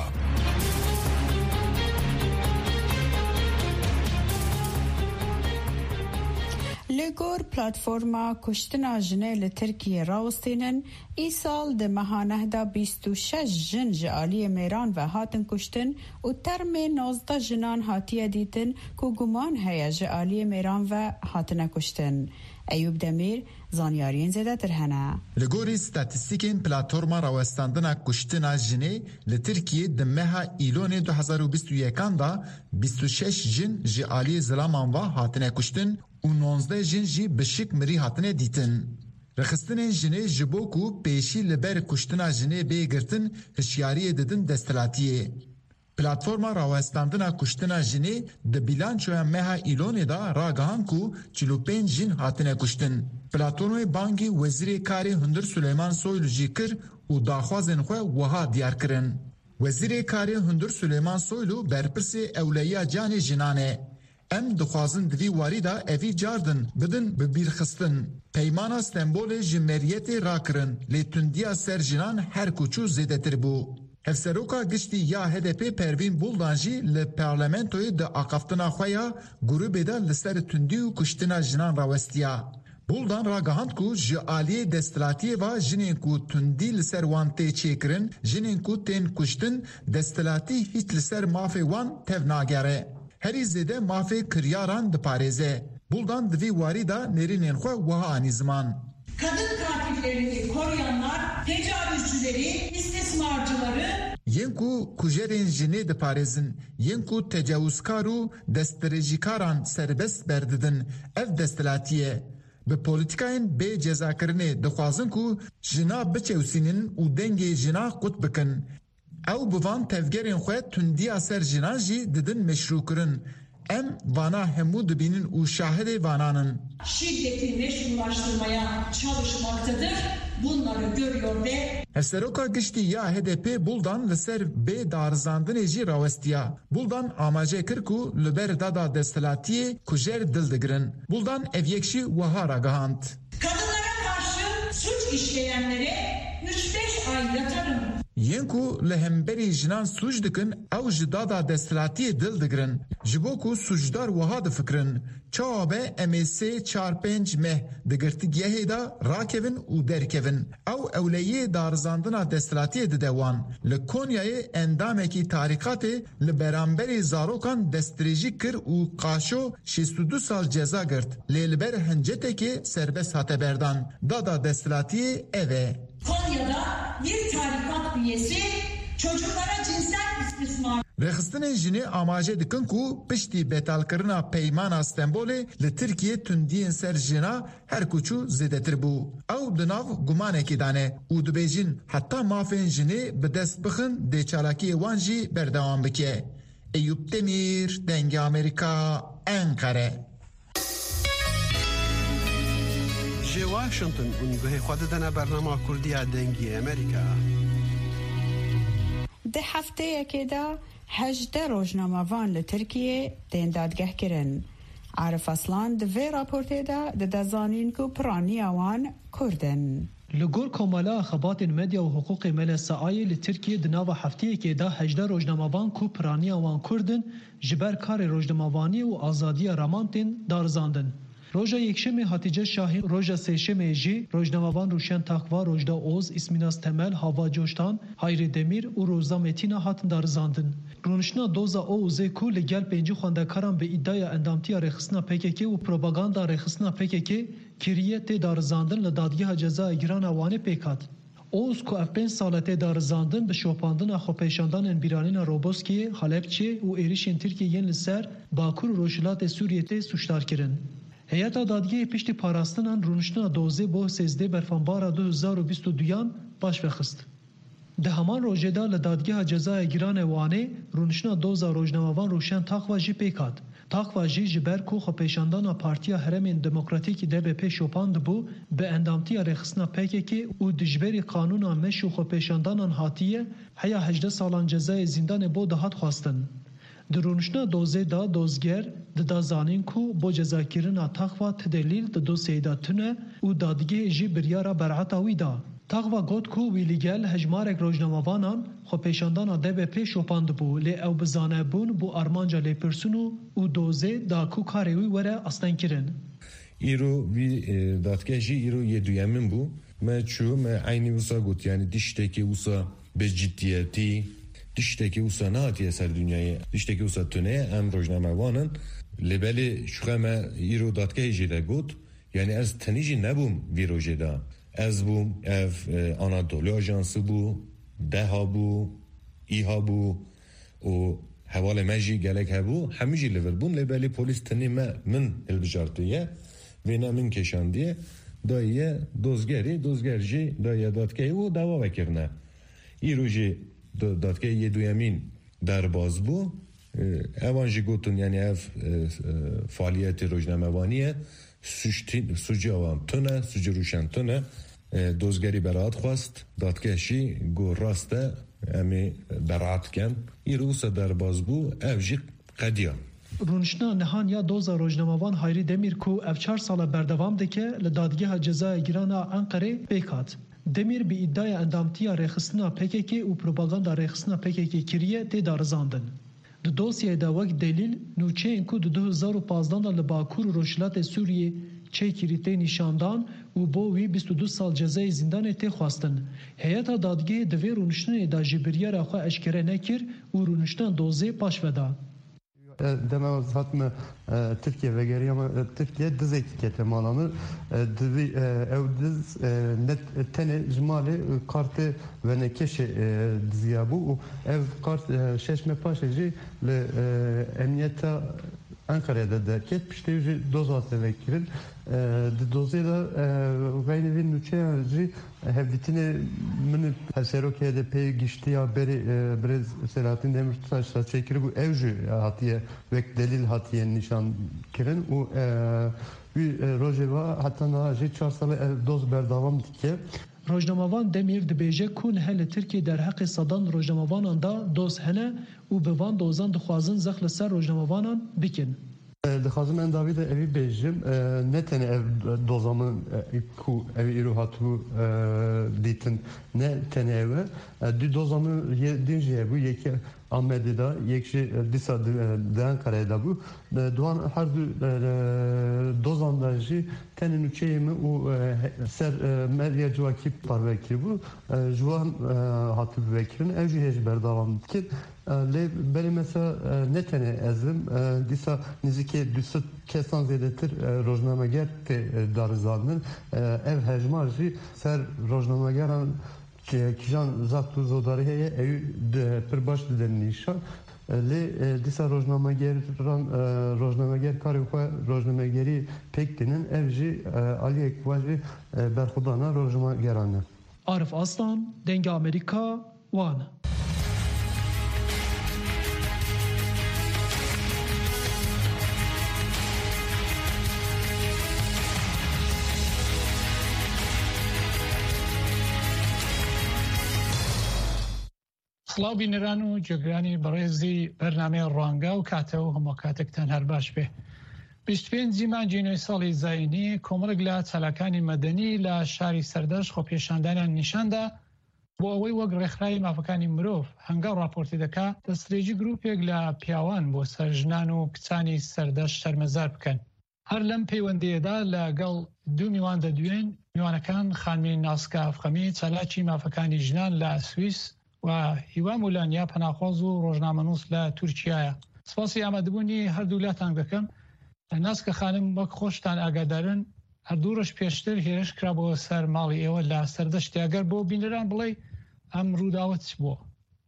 لگور پلاتفورما کشتنا جنه لترکیه راوستینن ای سال ده مهانه بیست و شش جن جعالی میران و هاتن کشتن و ترم نازده جنان هاتیه دیتن که گمان هیا جعالی میران و هاتن کشتن. ایوب دمیر زانیارین زده ترهنه. لگوری استاتستیکین پلاتفورما راوستاندنا کشتنا جنه لترکیه ده مها ایلون دو هزار و بیست و یکان دا بیست و شش جن جعالی زلامان و هاتن کشتن و نوزده جن جی بشک مری هاتنه دیتن. رخستن جنه جبوکو پیشی لبر کشتنا جنه بیگرتن هشیاری ددن دستلاتیه. پلاتفورما راوستاندنا کشتنا جنه ده بیلانچویا مها ایلونه دا راگهان کو چلو پنج جن هاتنه کشتن. پلاتفورما بانگی وزیر کاری هندر سلیمان سویلو جی کر و داخوازن خواه وها دیار کرن. وزیر کاری هندر سلیمان سویلو برپرس اولیا جان جنانه. ام دخوازن دوی واری دا اوی جاردن بدن ببیرخستن. پیمانا استنبول جمهوریت را کرن لی تندیا سر جنان هر کوچو زیده تر بو. هفسروکا گشتی یا هدپی پروین بولدانجی لی پارلمنتوی دا اقافتنا خویا گروبی دا لسر تندی و کشتنا جنان راوستیا. بولدان را گهاند کو جعالی دستلاتی و جنین کو تندی لسر وانتی چیکرن جنین کو تین کشتن دستلاتی هیچ لسر مافی وان تف ناگره. هری زده مافی کریاران ده پارزه. Buldan dvi wari da nerinin xwe waha ani ziman. Kadın katillerini koruyanlar, tecavüzcüleri, istismarcıları yen ku kujerên jinê diparêzin, yen ku tecawuzkar û destdirêjîkaran serbest berdidin, ev destilatiye. Bi polîtikayên bê cezakirinê dixwazin ku jina biçewsînin û dengê jina qut bikin. Ew bi van tevgerên xwe tundiya ser jinan jî didin meşru kirin. Em vana hemû dibînin û şahidê vananin. Şiddeti meşrulaştırmaya çalışmaktadır. Bunları görüyor ve Hevseroka giştî ya H D P buldan li ser bê darizandinê jî rawestiya. Buldan amaje kir ku li ber dada destilatiyê kujer dil digirin. Buldan ev yekşî wiha ragihand. Kadınlara karşı suç işleyenlere üç beş ay yatarım. Yên ku li hemberî jinan suç dikin ew ji dada destilatiyê dil digirin. Ji bo ku suçdar wiha difikirin. Çawa be em ê sê çar pênc meh di girtîgehê da rakevin û derkevin. Ew ewleyiyê darizandina destilatiyê dide wan. Li Konyayê endamekî tarîkatê li beramberî zarokan destdirêjî kir û qaşo şêst û du sal ceza girt. Lê li ber hincetekê serbest hate berdan. Dada destilatiyê ev e. Konya'da bir tarikat üyesi çocuklara cinsel istismar. Rexistinên jinê amaje dikin ku piştî betalkirina peymana Stenbolê li Tirkiye tundiyên ser jina her kuçû zêdetir bû. Ew di nav gumanekê dane û dibêjin heta mafên jinê bi dest bixin dê çalakiyê wan jî berdewam bike. Eyüp Demir, Dengê Amerîka, Ankara. Ji Washington û guhê xwe didine bernama Kurdiya Dengê Amerîka. Di hefteyekê de hejde rojnamavan li Tirkiye tên dadgehkirin. Arif Aslan di vê raportê de didezanîn ku piraniya wan Kurd in. Li gor komala xebatên medya û hiqûqê Me L S Ayê li Tirkiye di nava hefteyekê de hejde rojnamavan ku piraniya wan Kurd in ji ber karê rojnamavaniyê û azadiya raman tên darizandin. Roja yekşemê Hatice Şahin, roja sêşemê jî rojnamavan Rûşen Taxva, Rojda Oz, İsminas Temel, Hava Coştan, Hayri Demir û Roza Metina hatin darizandin. Rûniştina doza o û zê ku li gel pêncî xwendekaran bi îdaya endamtiya rêxistina P K K û propaganda rêxistina P K K kiriye tê darizandin li dadgeha cezaya girana wanê pêkat. Oz ku ev pênc sala tê darizandin bi şopandina xwepêşandanên bîranîna Roboskiye, Halepçê û êrişên Tirkiyeyên li ser Bakur û Rojhilatê Sûriyê tê suçdar kirin. Heyeta dadgehê piştî parastinan rûniştina dozê bo sêzdê berfanbara du hezar û bîst û duyan baş vexist. Di heman rojê de li dadgeha cezaya giranê wanê rûniştina doza rojnamavan Rûşen Taxva jî pêkat. Taxva jî ji ber ku xwepêşandana Partiya Heremên Demokratîkî D B P şopan dibû bi endamtiya rêxistina P K K û dijberî qanûna meş û xwepêşandanan hatiye heya hejde salan cezayê zîndanê bo dihat xwastin. Di rûniştina dozê da dozger dida zanîn ku bo cezakirina Taxva tidelîl di dosyayê da tune û dadgehê jî biryara berhata wî da. Taxva got ku wî li gel hejmarek rojnamavanan xwepêşandana D B P şopan dibû lê ew bizanebûn bû armanca lêpirsûn û dozê da ku karê wî were astenkirin. Îro vî dadgeh jî îro yê duyemin bû. Me çû me aynî wisa got yani tiştekî wisa bi ciddiyetî tiştekî wisa nehatiye ser dünyayê tiştekî wisa tuneye em rojnamevanin lê belê şuxe me îro dadgehê jî de got yani ez tenî jî nebûm vî rojê de. Ez bûm ev Anadolu Ajansı bû, Deha bû, İHA bû û hevalê me jî gelek hebû hemû jî li vir bûn lê belê polîs tenê me min hilbijartiye vêne min kêşandiye daye dozgerî dozger jî daye dadgehê û dava vekirine. Îro jî dadgehê yê duyemîn derbas bû. Evan jî gotin yani ev faaliyetê rojnamevaniyê suçê wan tune, suçê Rûşen tune. Dozgerî beraat xwast, dadgeh jî got rast e em ê beraat bikin. Îro wisa derbas bû ev jî qediya. Rûniştina nihaniya doza rojnamavan Hayri Demir ku ev çar sala berdewam dike li dadgeha cezaya girana Ankarê pêkat. Demir bi îdaya endamtiya rêxistina P K K û propaganda rêxistina P K K kiriye tê darizandin. Di dosyayê de wek delîl nûçeyên ku di du hezar û panzdeh da li Bakur û Rojhilatê Sûriyê çêkirî tê nîşandan û bo wî bîst û du sal cezayê zîndanê tê xwastin. Heyeta dadgehê di vê rûniştinê de ji biryara xwe eşkere nekir û rûniştina dozê paş veda. Dema hatme Türkiye ve geriye ama Türkiye diz etikete malanır. Dizi ev diz net tene jmale kartı ve nekeşe diziya bu ev kart şeşme paşeci le emniyete Ankara'da derket piştevci dozatı vekirin di dozeda gayne ve nüçeyci hevditine min herseroke de pe gişti ya beri brez Selahattin Demirtaş'la çekiri bu evci hatiye vek delil hatiye nişan kirin u rojeva hatta naji çar salı doz berdavam dike. Rojnamavan Demir dibêje ku hele Tirkiye derheqê sedan rojnamavanan da doz hene û bi van dozan dixwazin zex li ser rojnamavanan bikin. Dixwazim em davî de evî bêjim ne tenê ev dozamın ku evî îro hatibû dîtin ne tenê ev e du dozamın din jî hebû yekê Amedê da yek jî dîsa di Ankara'ya da bû duan her du dozan da jî tenê nûçeyê min û ser medya civakî parvekir bû ji wan hatibû vekirin ev jî hêj berdavam dikin lê belê mesela ne tenê ezim dîsa nizîkê du sed kesan zêdetir rojnameger tê darizandin ev hejmar jî ser rojnamegeran kijan zat û zodarî heye ew pir baş didin nîşan لێ دیسا ڕۆژنامەگەران ڕۆژنامەگەر کاری خۆ ڕۆژنامەگەری پێکتنن ئەو ژی ئالیەک واژێ بەرخودانە ڕۆژنامەگەرانە. عارف ئاسلان دەنگە ئەمریکا وانە. سڵاو بینەران و جێگرانی بەڕێزی بەرنامەی ڕوانگە و کاتەوە هەموو کاتێکتان هەر باش بێ. بیست و پێنج مانگی نوێی ساڵی زاینی کۆمەڵێک لە چالاکانی مەدەنی لە شاری سەردەش خۆپێشاندانیان نیشاندا بۆ ئەوەی وەک ڕێکخراوی مافەکانی مرۆڤ هەنگاو راپۆرتی دەکات دەستدرێژی گروپێک لە پیاوان بۆ سەرژنان و کچانی سەردەش شەرمەزار بکەن. هەر لەم پەیوەندیەدا لەگەڵ دوو میوان دەدوێن میوانەکان خانمێنی ناسکە ئەفخەمی چالاکی مافەکانی ژنان لە سویس و هیوا مولانیا پەناخۆز و ڕۆژنامەنووس لە تورکیایە. سپاسی ئامادەبوونی هەردوو لاتان دەکەم. ناسکە خانم وەک خۆشتان ئاگادارن هەردوو ڕۆژ پێشتر هێرش کرا بۆ سەر ماڵی ئێوە لە سەردەشتی ئەگەر بۆ بینەران بڵێ ئەم ڕووداوە چ بووە؟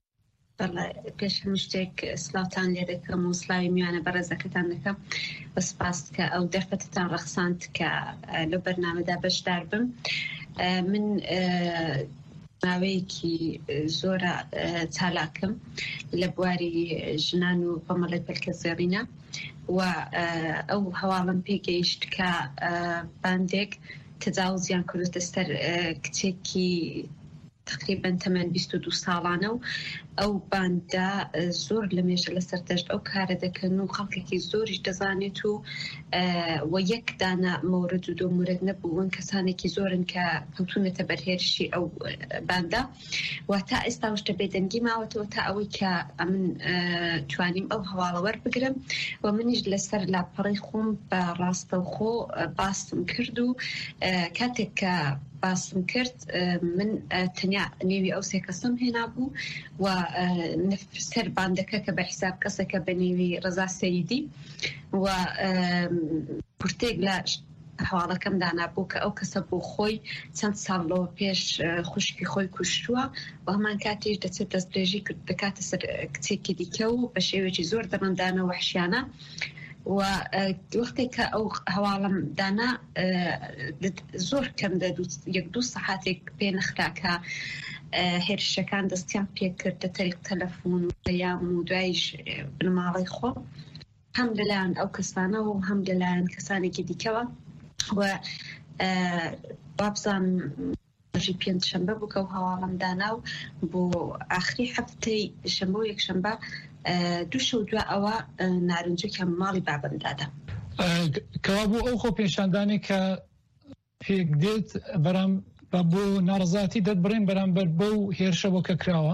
پێش هەموو شتێک سلااوتان لێ دەکەم و سلاوی میوانە بەڕێزەکەتان دەکەم بە سپاس کە ئەو دەرفەتتان ڕەخساند کە لەو بەرنامەدا بەشدار بم. من ماوەیەکی زۆرە چالاکم لە بواری ژنان و بەمەڵی پەلکەزێڕینە و ئەو هەواڵم پێگەیشت کە باندێک تجاوزیان کردوتە سەر کچێکی تقریبا تەمەن بیست و دوو ساڵانە و ئەو باندا زۆر لە مێژە لە سەردەشت ئەو کارە دەکەن و خەڵکێکی زۆریش دەزانێت و و یەک دانە مەورد و دۆ مورد نەبوون کەسانێکی زۆرن کە کەوتونەتە بەرهێرشی ئەو باندا و تا ئێستا شتە بێدەنگی ماوەتەوە تا ئەوەی کە من توانیم ئەو هەواڵە وەربگرم و منیش لەسەر لاپەڕی خۆم بە ڕاستەوخۆ باسم کرد و کاتێک کە باسم کرد من تەنیا نێوی ئەو سێ کەسم هێنا بوو و سەر باندەکە کە بە حیساب کەسێکە بە نێوی ڕەزا سەیدی و کورتێک لە هەواڵەکەم دانابوو کە ئەو کەسە بۆ خۆی چەند ساڵەوە پێش خوشکی خۆی کوشتووە و هەمان کاتیش دەچێت دەستدرێژی کرد دەکاتە سەر کچێکی دیکە و بە شێوێکی زۆر دەڕەندانە و وحشیانە و وەختێک کە ئەو هەواڵم دانا زۆر کەم یەک دوو سەعاتێک پێ نەخرا کە هێرشەکان دەستیان پێکرد لە تەریق تەلەفۆن و پەیام و دوایش بنماڵی خۆ هەم لەلایەن ئەو کەسانە و هەم لەلایەن کەسانێکی دیکەوە و وابزان ژی پێنج شەمبە بوو کە و هەواڵم دانا و بۆ ئاخری هەفتەی شەمبە و یەکشەمبە دوو شەو دوای ئەوە نارنجێکیان ماڵی بابندادا. کەوا بوو ئەو خۆ پێشاندانی کە پێک دێت بەرام بۆ ناڕزاتی دەتبڕێن بەرامبەر بەو هێرشەوە کە کراوە؟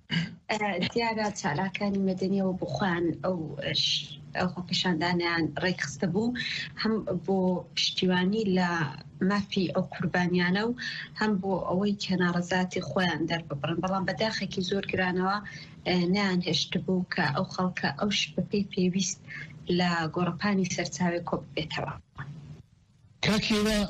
دیارە چالاکانی مەدەنیەوە بۆ خۆیان ئەو ئەو خۆ پێشاندانیان ڕێکخستە بوو هەم بۆ پشتیوانی لە مافی ئەو قوربانیانە و هەم بۆ ئەوەی کە ناڕزاتی خۆیان دەرببڕن بەڵام بەداخێکی زۆر گرانەوە نیان هێشت بوو کە ئەو خەڵکە ئەو شپەکەی پێویست لە گۆڕپانی سەرچاوی کۆ بێتەوە. کاکیوە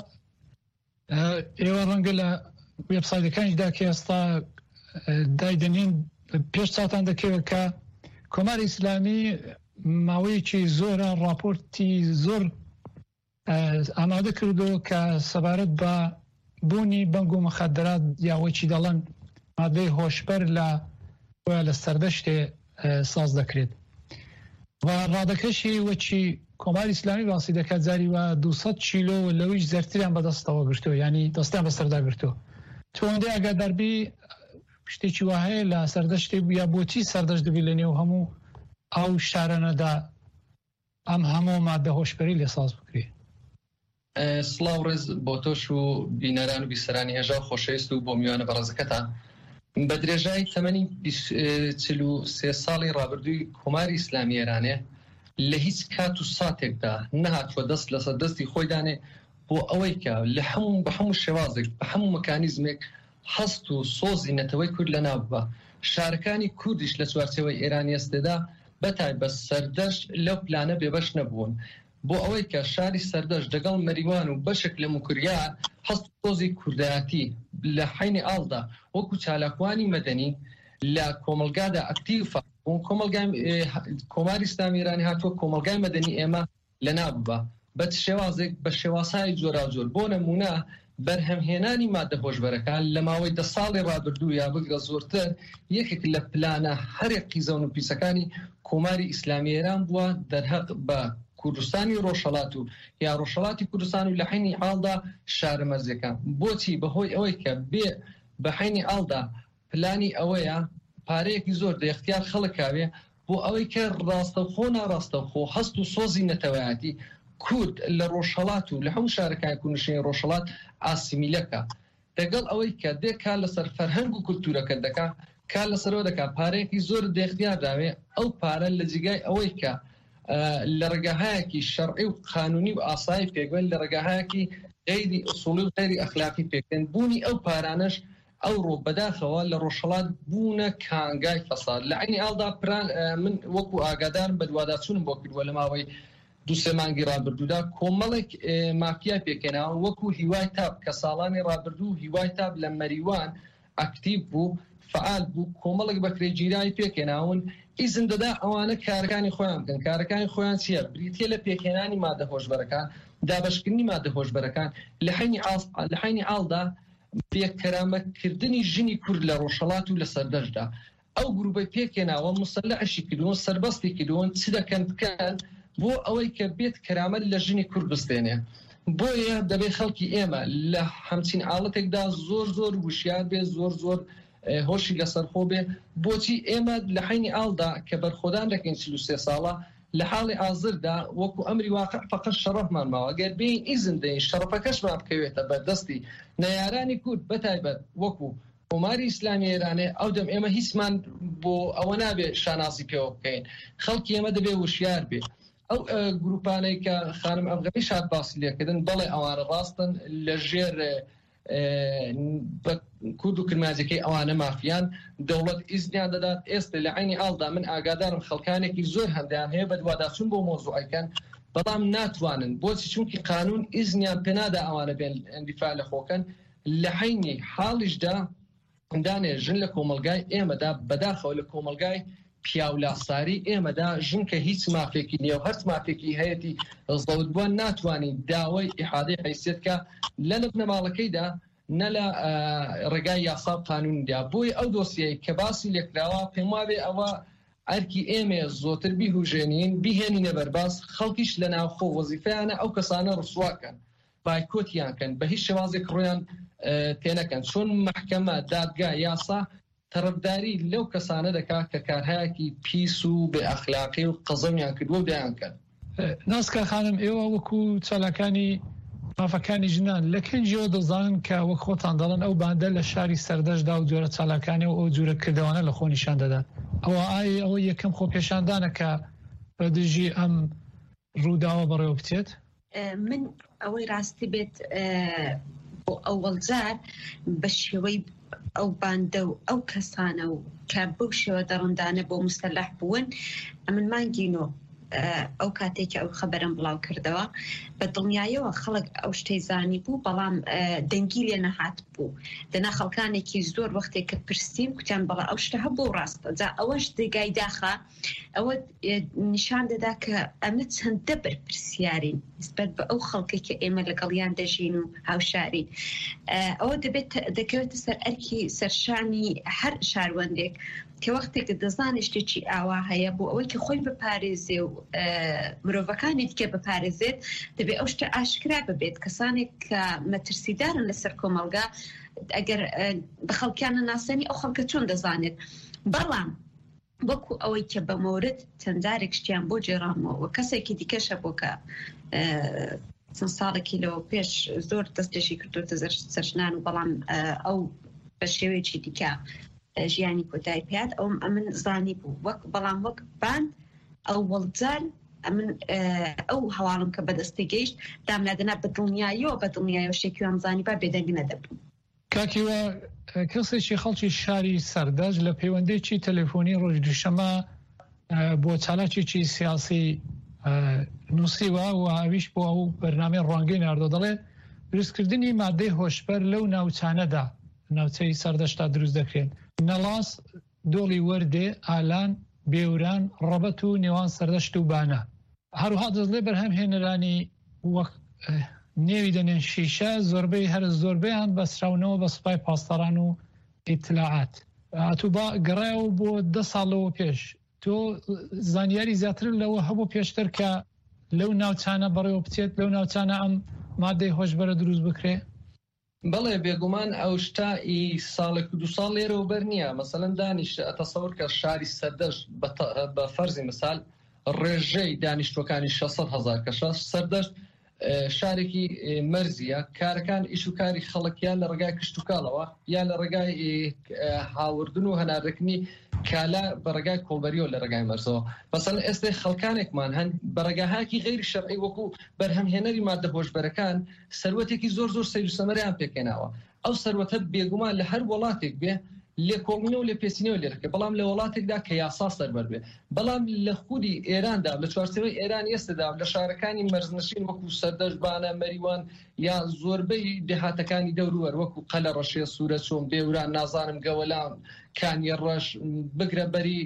ئێوە ڕەنگە لە وێبسایتەکانیشدا کە ئێستا دایدەنین پێش چاوتان دەکەوێت کە کۆماری ئیسلامی ماوەیەکی زۆرە راپۆرتی زۆر ئامادە کردو کە سەبارەت بە بوونی بەنگ و مەخەدەرات یاوەیەکی دەڵێن مادەی هۆشبەر لە لە سەردەشتێ ساز دەکرێت و ڕادەکەشی وەچی کۆماری ئیسلامی باسی دەکات جاری وە دووسەد کیلۆ لەویش زەرتریان بەدەستەوە گرتووە ینی دەستیان بەسەردا گرتووە. تۆ ئەوەندەی ئاگاداربی شتێکی وهەیە لە سەردەشتێ یا بۆچی سەردەشت دەبی لە نێو هەموو ئەو شارەنەدا ئەم هەموو مادە هۆشبەری لێ ساز بکرێ؟ سڵاو ڕێز بۆ تۆش و بینەران و بیسەرانی هێژا خۆشەویست و بۆ میوانە بەڕێزەکەتان. بە درێژای تەمەنی چل و سێ ساڵی ڕابردووی کۆماری ئیسلامی ئێرانێ لە هیچ کات و ساتێکدا نەهاتوە دەست لەسەر دەستی خۆی دانێ بۆ ئەوەی کە لە هەموو بە هەموو شێوازێک بە هەموو مەکانیزمێک هەست و سۆزی نەتەوەی کورد لە ناو بە شارەکانی کوردیش لە چوارچێوەی ئێرانی ئێستێدا بەتایبەت سەردەشت لەو پلانە بێبەش نەبوون بۆ ئەوەی کە شاری سەردەشت لەگەڵ مەریوان و بەشێک لە موکوریا هەست سۆزی کوردایەتی لە حینی ئاڵدا وەکو چالاکوانی مەدەنی لە کۆمەلگادا ئەکتیو بوون کۆمەلگای کۆماری ئیسلامی ئێرانی هاتووە کۆمەلگای مەدەنی ئێمە لەنابووە بە شێوازێک بە شێوازهای جۆرا جۆر بۆ نمونە بەرهەمهێنانی مادە هۆشبەرەکان لە ماوەی دە ساڵی ڕابردوو یا بگرە زۆرتر یەکێک لە پلانە هەرێک قیزەون و پیسەکانی کۆماری ئیسلامی ئێران بووە دەرهەق بە کوردستانی ڕۆژهەڵات و یا ڕۆژهەڵاتی کوردستان و لە حینی ئاڵدا شارە مەرزەکان بۆچی بەهۆی ئەوەی کە بێ بە حینی ئاڵدا پلانی ئەوەیە پارەیەکی زۆر دە اختیار خەڵکاوێ بۆ ئەوەی کە ڕاستەوخۆ ناڕاستەوخۆ هەست و سۆزی نەتەوایەتی کورد لە ڕۆژهەڵات و لە هەموو شارەکانی کوردنشینی ڕۆژهەڵات ئاسیمیلەکە دەگەڵ ئەوەی کە دێ کار لەسەر فەرهەنگ و کولتورەکە دەکا کار لەسەرەوە دەکا پارەیەکی زۆر دە اختیار داوێ ئەو پارە لە جیگای ئەوەی کە لە ڕێگاهایەکی شەرعی و قانونی و ئاسایی پێگوێن لە ڕێگاهایەکی غەیری ئوسوڵی و غەیری ئەخلاقی پێکەن بوونی ئەو پارانەش ئەو ڕۆ بەداخەوە لە ڕۆژهەڵات بوونە کانگای فەساد لە عینی ئاڵدا پران من وەکو ئاگادارم بە دوواداچوونم بۆ کردووە لە ماوەی دوو سێ مانگی ڕابردوودا کۆمەڵێک مافیا پێکەناوە وەکو هیوای تاب کە ساڵانی ڕابردوو هیوای تاب لە مەریوان ئاکتیڤ بوو فعال بوو کۆمەڵێک بەکرێ گیرایی پێکەناون ئیزن دەدا ئەوانە کارەکانی خۆیان بکەن کارەکانی خۆیان چییە بریتە لە پێکێنانی مادە هۆشبەرەکان دابەشکردنی مادە هۆشبەرەکان لە حینی ئاڵدا پێکەرامەکردنی ژنی کورد لە ڕۆژهەڵات و لە سەردەشدا ئەو گروپی پێکێناوە مسلحەشی کردوون سەربەستی کردوون چ دەکەن بکەن بۆ ئەوەی کە بێت کەرامەت لە ژنی کورد بستێنێ بۆیە دەبێت خەڵکی ئێمە لە هەمچین ئاڵەتێکدا زۆر زۆر وشیار بێ زۆر زۆر هۆشی لەسەرخۆ بێ بۆچی ئێمە لە حینی ئاڵدا کە بەرخۆدان دەکەین چل و سێ ساڵە لە حاڵی ئازردا وەکو ئەمری واقع فقط شەڕەفمان ماوە گەر بێین ئیزن دەین شەڕەفەکەشمان بکەوێتە بەردەستی نەیارانی کورد بەتایبەت وەکو کۆماری ئیسلامی ئێرانێ ئەو دەم ئێمە هیچمان بۆ ئەوە نابێ شانازی پێوە بکەین خەڵکی ئێمە دەبێ وشیار بێ ئەو گروپانەی کە خانم ئەفغەنی شاد باسی لێکردن بەڵێ ئەوانە ڕاستن لە ژێر کورد و کرمانجەکەی ئەوانە مافیان دەوڵەت ئیزنیان دەدات ئێستا لە عینی ئاڵدا من ئاگادارم خەڵکانێکی زۆر هەندیان هەیە بە دوواداچوون بۆ مۆزوعەکەن بەڵام ناتوانن بۆچی چونکی قانون ئیزنیان پێنادا ئەوانە بێن ئەندیفاع لە خۆکەن لە حینی حاڵیشدا هەندانێ ژن لە کۆمەلگای ئێمەدا بەداخەوە لە کۆمەلگای پیاولاساری ئێمەدا ژن کە هیچ مافێکی نییە و هەرچ مافێکی هەیەی زەوت بووە ناتوانین داوای ئیحادەی حیسیەتکە لە نەبنەماڵەکەیدا نە لە ڕێگای یاسا و قانونیدا بۆی ئەو دۆسیەی کە باسی لێکراوە پێم وابێ ئەوە ئەرکی ئێمێ زۆتر بیهوژێنین بیهێنینە بەرباز خەڵکیش لە ناوخۆ وەزیفەیانە ئەو کەسانە ڕسواکەن بایکۆتیانکەن بە هیچ شێوازێک ڕۆیان تێنەکەن چۆن محکەمە دادگا یاسا تەرەفداری لەو کەسانە دەکات کە کارهایەکی پیس و بێ ئەخلاقی و قەزەمیان کردووە و دەیانکەن ناسکە خانم ئێوە وەکو چالاکانی مافەکانی ژنان لە کەنجیەوە دەزانن کە وەک خۆتان دەڵێن ئەو باندە لە شاری سەردەشدا و جۆرە چالاکانی و ئەو جوورە کردەوانە لە خۆ نیشان دەدات ئەوە ئایا ئەوە یەکەم خۆ پێشاندانە کە بەدژی ئەم ڕووداوە بەڕێوە بچێت من ئەوەی ڕاستی بێت بۆ ئەوەڵجار بە شێوەی ئەو باندە و ئەو کەسانە و کە بەو شێوە دەڕندانە بۆ مستەلح بوون ئەمن مانگینۆ ئەو کاتێکی ئەو خەبەرم بڵاو کردەوە بە دڵنیایەوە خەڵک ئەو شتەی زانی بوو بەڵام دەنگی لێ نەهات بوو دەنا خەڵکانێکی زۆر وەختێک کە پرسیم کوتیان بەڵا ئەو شتە هەبوو ڕاستە جا ئەوەش دەگای داخە ئەوە نیشان دەدا کە ئەمە چەندە بەرپرسیارین نسبەت بە ئەو خەڵکی کە ئێمە لەگەڵیان دەژین و هاوشارین ئەوە دەبێت دەکەوێتە سەر ئەرکی سەرشانی هەر شاروەندێک کە وەختێک دەزانێت شتێکی ئاوا هەیە بۆ ئەوەی کە خۆی بپارێزێ و مرۆڤەکانی دیکە بپارێزێت دەبێت ئەو شتە ئاشکرا ببێت کەسانێک کە مەترسیدارن لەسەر کۆمەلگا ئەگەر بە خەڵکیانە ناسێنی ئەو خەڵکە چۆن دەزانێت بەڵام وەکو ئەوەی کە بە مورد چەندارێک شتیان بۆ جێڕامەوە کەسێکی دیکەشە بۆ کە چەند ساڵێکی لەوە پێش زۆر دەستێشی کردوتە سەرژنان و بەڵام ئەو بە شێوەیەکی دیکە ژیانی کۆتایی پێات ئەوم ئەمن زانی بوو وەک بەڵام وەک باند ئەو وەڵجار ئەمن ئەو هەواڵم کە بەدەستی گەیشت دامنادەنا بە دڵنیاییەوە بە دڵنیایەوە شتێکی وام زانی با بێدەنگ نەدەبوو کاکیوە کەسێکی خەڵکی شاری سەردەج لە پەیوەندێکی تەلەفۆنی ڕۆژ دووشەمە بۆ چالاکێکی سیاسی نووسیوە و هاویش بۆ ئەو بەرنامەی ڕوانگەی ناردۆ دەڵێ دروستکردنی مادەی هۆشبەر لەو ناوچانەدا ناوچەی سەردەشتا دروست دەکرێن نەڵاس دۆڵی وەردێ ئالان بێوران ڕەبەت و نێوان سەردەشت و بانە هەروها دەستڵێ بەرهەم هێنەرانی وەک نێوی دەنێن شیشە زۆربەی هەر زۆربەیان بەسراونەوە بە سوپای پاسداران و ئیتلاعات ئەتوبا گەڕایەوە بۆ دە ساڵەوە پێش تۆ زانیاری زیاتر لەوە هەبوو پێشتر کە لەو ناوچانە بەڕێوە بچێت لەو ناوچانە ئەم مادەی هۆشبەرە دروست بکرێ بەڵێ بێگومان ئەو شتایی ساڵێک دو ساڵ لێرەوە بەر نییە مەسەلەن دانیش ئەتەسەور کە شاری سەردەشت بە فەرزی مثال ڕێژەی دانیشتوەکانی شەسەد هەزار کە سەردەشت شارێکی مەرزیە کارەکان ئیش و کاری خەڵکیان لە ڕێگای کشت و کاڵەوە یان لە ڕێگای هاوردن و هەناردەکردنی کالا بە ڕێگای کۆڵبەریەوە لە ڕێگای مەرزەوە مەسەڵەن ئێستا خەڵکانێکمان هەن بە ڕێگاهاکی غەیری شەرعی وەکو بەرهەمهێنەری مادە هۆشبەرەکان سەروەتێکی زۆر زۆر سەیر و سەمەریان پێکێناوە ئەو سەروەتە بێگومان لە هەر وڵاتێک بێ لێکۆڵینەوە لێ پێچینەوە لێرەکە بەڵام لە وڵاتێکدا کە یاسا سەربەر بێ بەڵام لە خودی ئێراندا لە چوارچێوەی ئێران ئێستادا لە شارەکانی مەرزنشین وەکو سەردەشتبانە مەریوان یا زۆربەی دێهاتەکانی دەوروەر وەکو قەلە ڕەشێ سوورە چۆم بێوران نازانم گەوەلام کانیە ڕەش بگرە بەری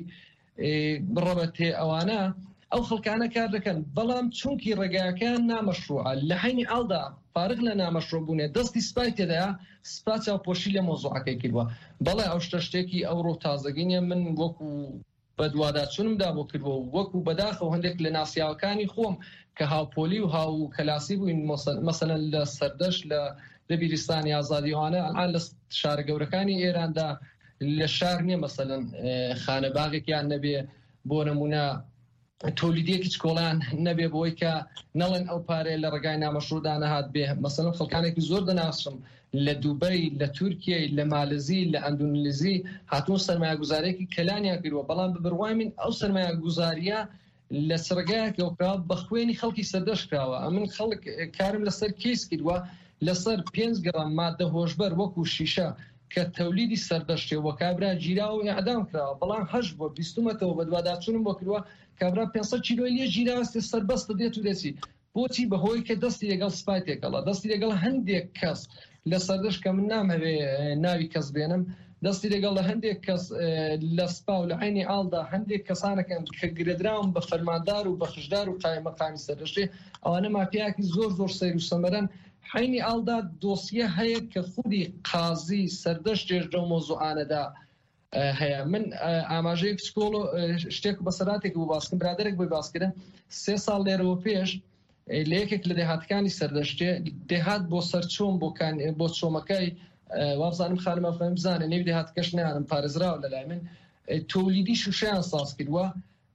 ڕەبەتێ ئەوانە ئەو خەڵکانە کار دەکەن بەڵام چونکی ڕێگایەکان نامەشروعە لە حینی ئاڵدا فارغ لە نامەشروع دەستی سپای تێدایە سپا چاوپۆشی لە مۆزوعەکەی کردووە بەڵێ ئەو شتە شتێکی ئەوڕۆ تازەگینە من وەکو بە دوواداچوونمدا بۆ کردووە وەکو بەداخەوە هەندێک لە ناسیاوەکانی خۆم کە هاوپۆلی و هاو کەلاسی بووین مەسەلەن لە سەردەشت لە بیرستانی ئازادیوانە ئەڵان لە شارە گەورەکانی ئێراندا لە شار نییە مەسەلەن خانەباغێکیان نەبێ بۆ نمونە تۆلیدیەکی چکۆڵیان نەبێ بۆی کە نەڵێن ئەو پارێ لە ڕێگای نامەشروعدا نەهات بێ مەسەلەن خەڵکانێکی زۆر دەناسم لە دووبەی لە تورکیە لە مالزی لە ئەندونیزی هاتوون سەرمایه‌گوزاریەکی کەلانیان کردووە بەڵام ببڕوای من ئەو سەرمایه‌گوزاریە لە سەرگایەکەوە بە خوێنی خەڵکی سەردەشت کراوە ئەمن خەڵک کارم لەسەر کیس کردووە لەسەر پێنج گرام مادە هۆشبەر وەکو شیشە کە تەولیدی سەردەشتێ وە کابرا گیرا و ئەعدام کراوە بەڵام هەش بۆ بیستمەتەوە بە دوواداچوونم بۆ کردووە کابرا پێنجسەد کیلۆی لێ گیراوەستێ سەربەستە دێت و دێتی بۆچی بەهۆی کە دەستی لەگەڵ سپای تێکەڵە دەستی لەگەڵ هەندێک کەس لە سەردەشت کە من نامەوێ ناوی کەس بێنم دەستی لەگەڵ لە هەندێک کەس لە سپا و لە عینی ئاڵدا هەندێک کەسانەکەن کە گرێدراون بە فەرماندار و بەخشدار و قایمەقامی سەردەشتێ ئەوانە مافیاکی زۆر زۆر سەیر و سەمەرەن حینی ئاڵدا دۆسیە هەیە کە خودی قازی سەردەشتێش لەو مۆزوعانەدا هەیە من ئاماژەیە پسکۆڵ شتێک بەسەراتێک بۆ باسکردن برادێک بۆی باسکردن سێ ساڵ لێرەوە پێش لە یەکێک لە دێهاتەکانی سەردەشتێ دێهات بۆ سەرچۆم بۆ چۆمەکەی وابزانم خانم ئەفغان بزانێ نێوی دێهاتەکەش نەیانم پارێزراوە لەلای من تۆلیدی شوشەیان ساز کردووە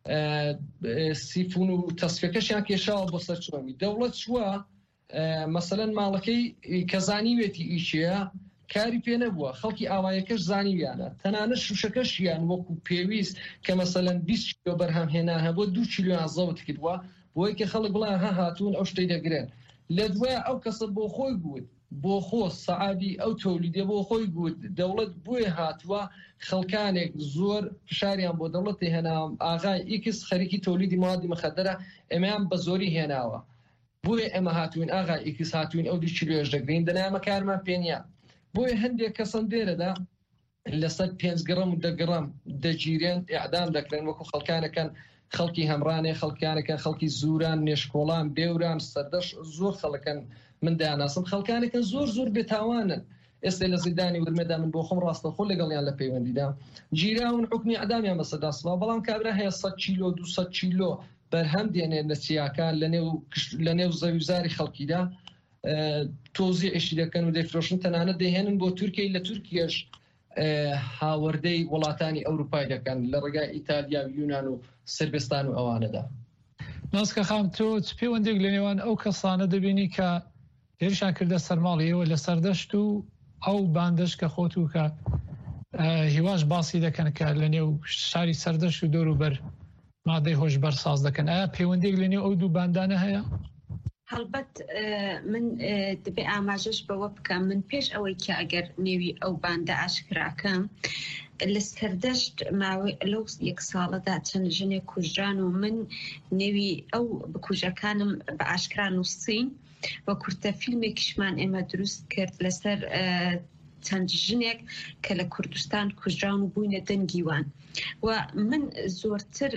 سیفون و تەسفەکەشیان کێشاوە بۆ سەرچۆمی دەوڵەت چووە مەسەلەن ماڵەکەی کە زانیوێتی ئیشەیە کاری پێ نەبووە خەڵکی ئاوایەکەش زانیویانە تەنانەت شوشەکەشیان وەکو پێویست کە مەسەلەن بیست کیلۆ بەرهەمهێنان هەبوو دوو کیلۆیان زەوت کردووە بۆی کە خەڵک بڵیان ها هاتوون ئەو شتەی دەگرێن لە دوایە ئەو کەسە بۆ خۆی گوت بۆ خۆ سەعادی ئەو تۆلیدێ بۆ خۆی گوت دەوڵەت بۆیە هاتووە خەڵکانێک زۆر فشاریان بۆ دەوڵەتی هێناوە ئاغای ئیکس خەریکی تۆلیدی موادی مخدرە ئێمەیان بە زۆری هێناوە بۆیە ئێمە هاتوین ئاغای ئیکس هاتوین ئەو دوو کیلۆیەش دەگرین دەنامە کارمان پێنیە بۆیە هەندێک کەسم دێرەدا لەسەر پێنج گرام و دە گرام دەگیرێن ئیعدام دەکرێن وەکو خەڵکانەکەن خەڵکی هەمڕانێ خەڵکانەکەن خەڵکی زوران نێشکۆڵان بێوران سەردەش زۆر خەڵکەن من دەیاناسم خەڵکانەکەن زۆر زۆر بێتاوانن ئێستا لە زیندانی ورمێدا من بۆ خۆم ڕاستەخۆ لەگەڵیان لە پەیوەندیدا گیراون حکمی ئەعدامیان بەسەرداسڵا بەڵام کابرا هەیە سەد کیلۆ دووسەد کیلۆ بەرهەم دێنێت لە چیاکان لە نێو زەویزاری خەڵکیدا تۆزی عیشی دەکەن و دەفرۆشن تەنانەت دەهێنن بۆ تورکیای لە تورکیەش هاوردەی وڵاتانی ئەوروپای دەکەن لە ڕێگای ئیتالیا و یونان و سربستان و ئەوانەدا ناسکە خام تۆ پەیوەندێک لە نێوان ئەو کەسانە دەبینی کە هێرشان کردە سەرماڵیەوە لە سەردەشت و ئەو باندەش کە خۆت و کە هیواش باسی دەکەن کە لە نێو شاری سەردەشت و دەوروبەر مادەی هۆشبەر ساز دەکەن ئایا پەیوەندێک لە نێو ئەو دوو باندانە هەیە؟ هەڵبەت من دەبێ ئاماژەش بەوە بکەم من پێش ئەوەی کە ئەگەر نێوی ئەو باندە ئاشکراکەم لە سەردەشت ماوەی لەو یەک ساڵەدا چەند ژنێک کوژران و من نێوی ئەو بکوژەکانم بە ئاشکرا نووسین وە کورتە فیلمێکیشمان ئێمە دروست کرد لەسەر چەند ژنێک کە لە کوردستان کوژران و بووینە دەنگیوان و من زۆرتر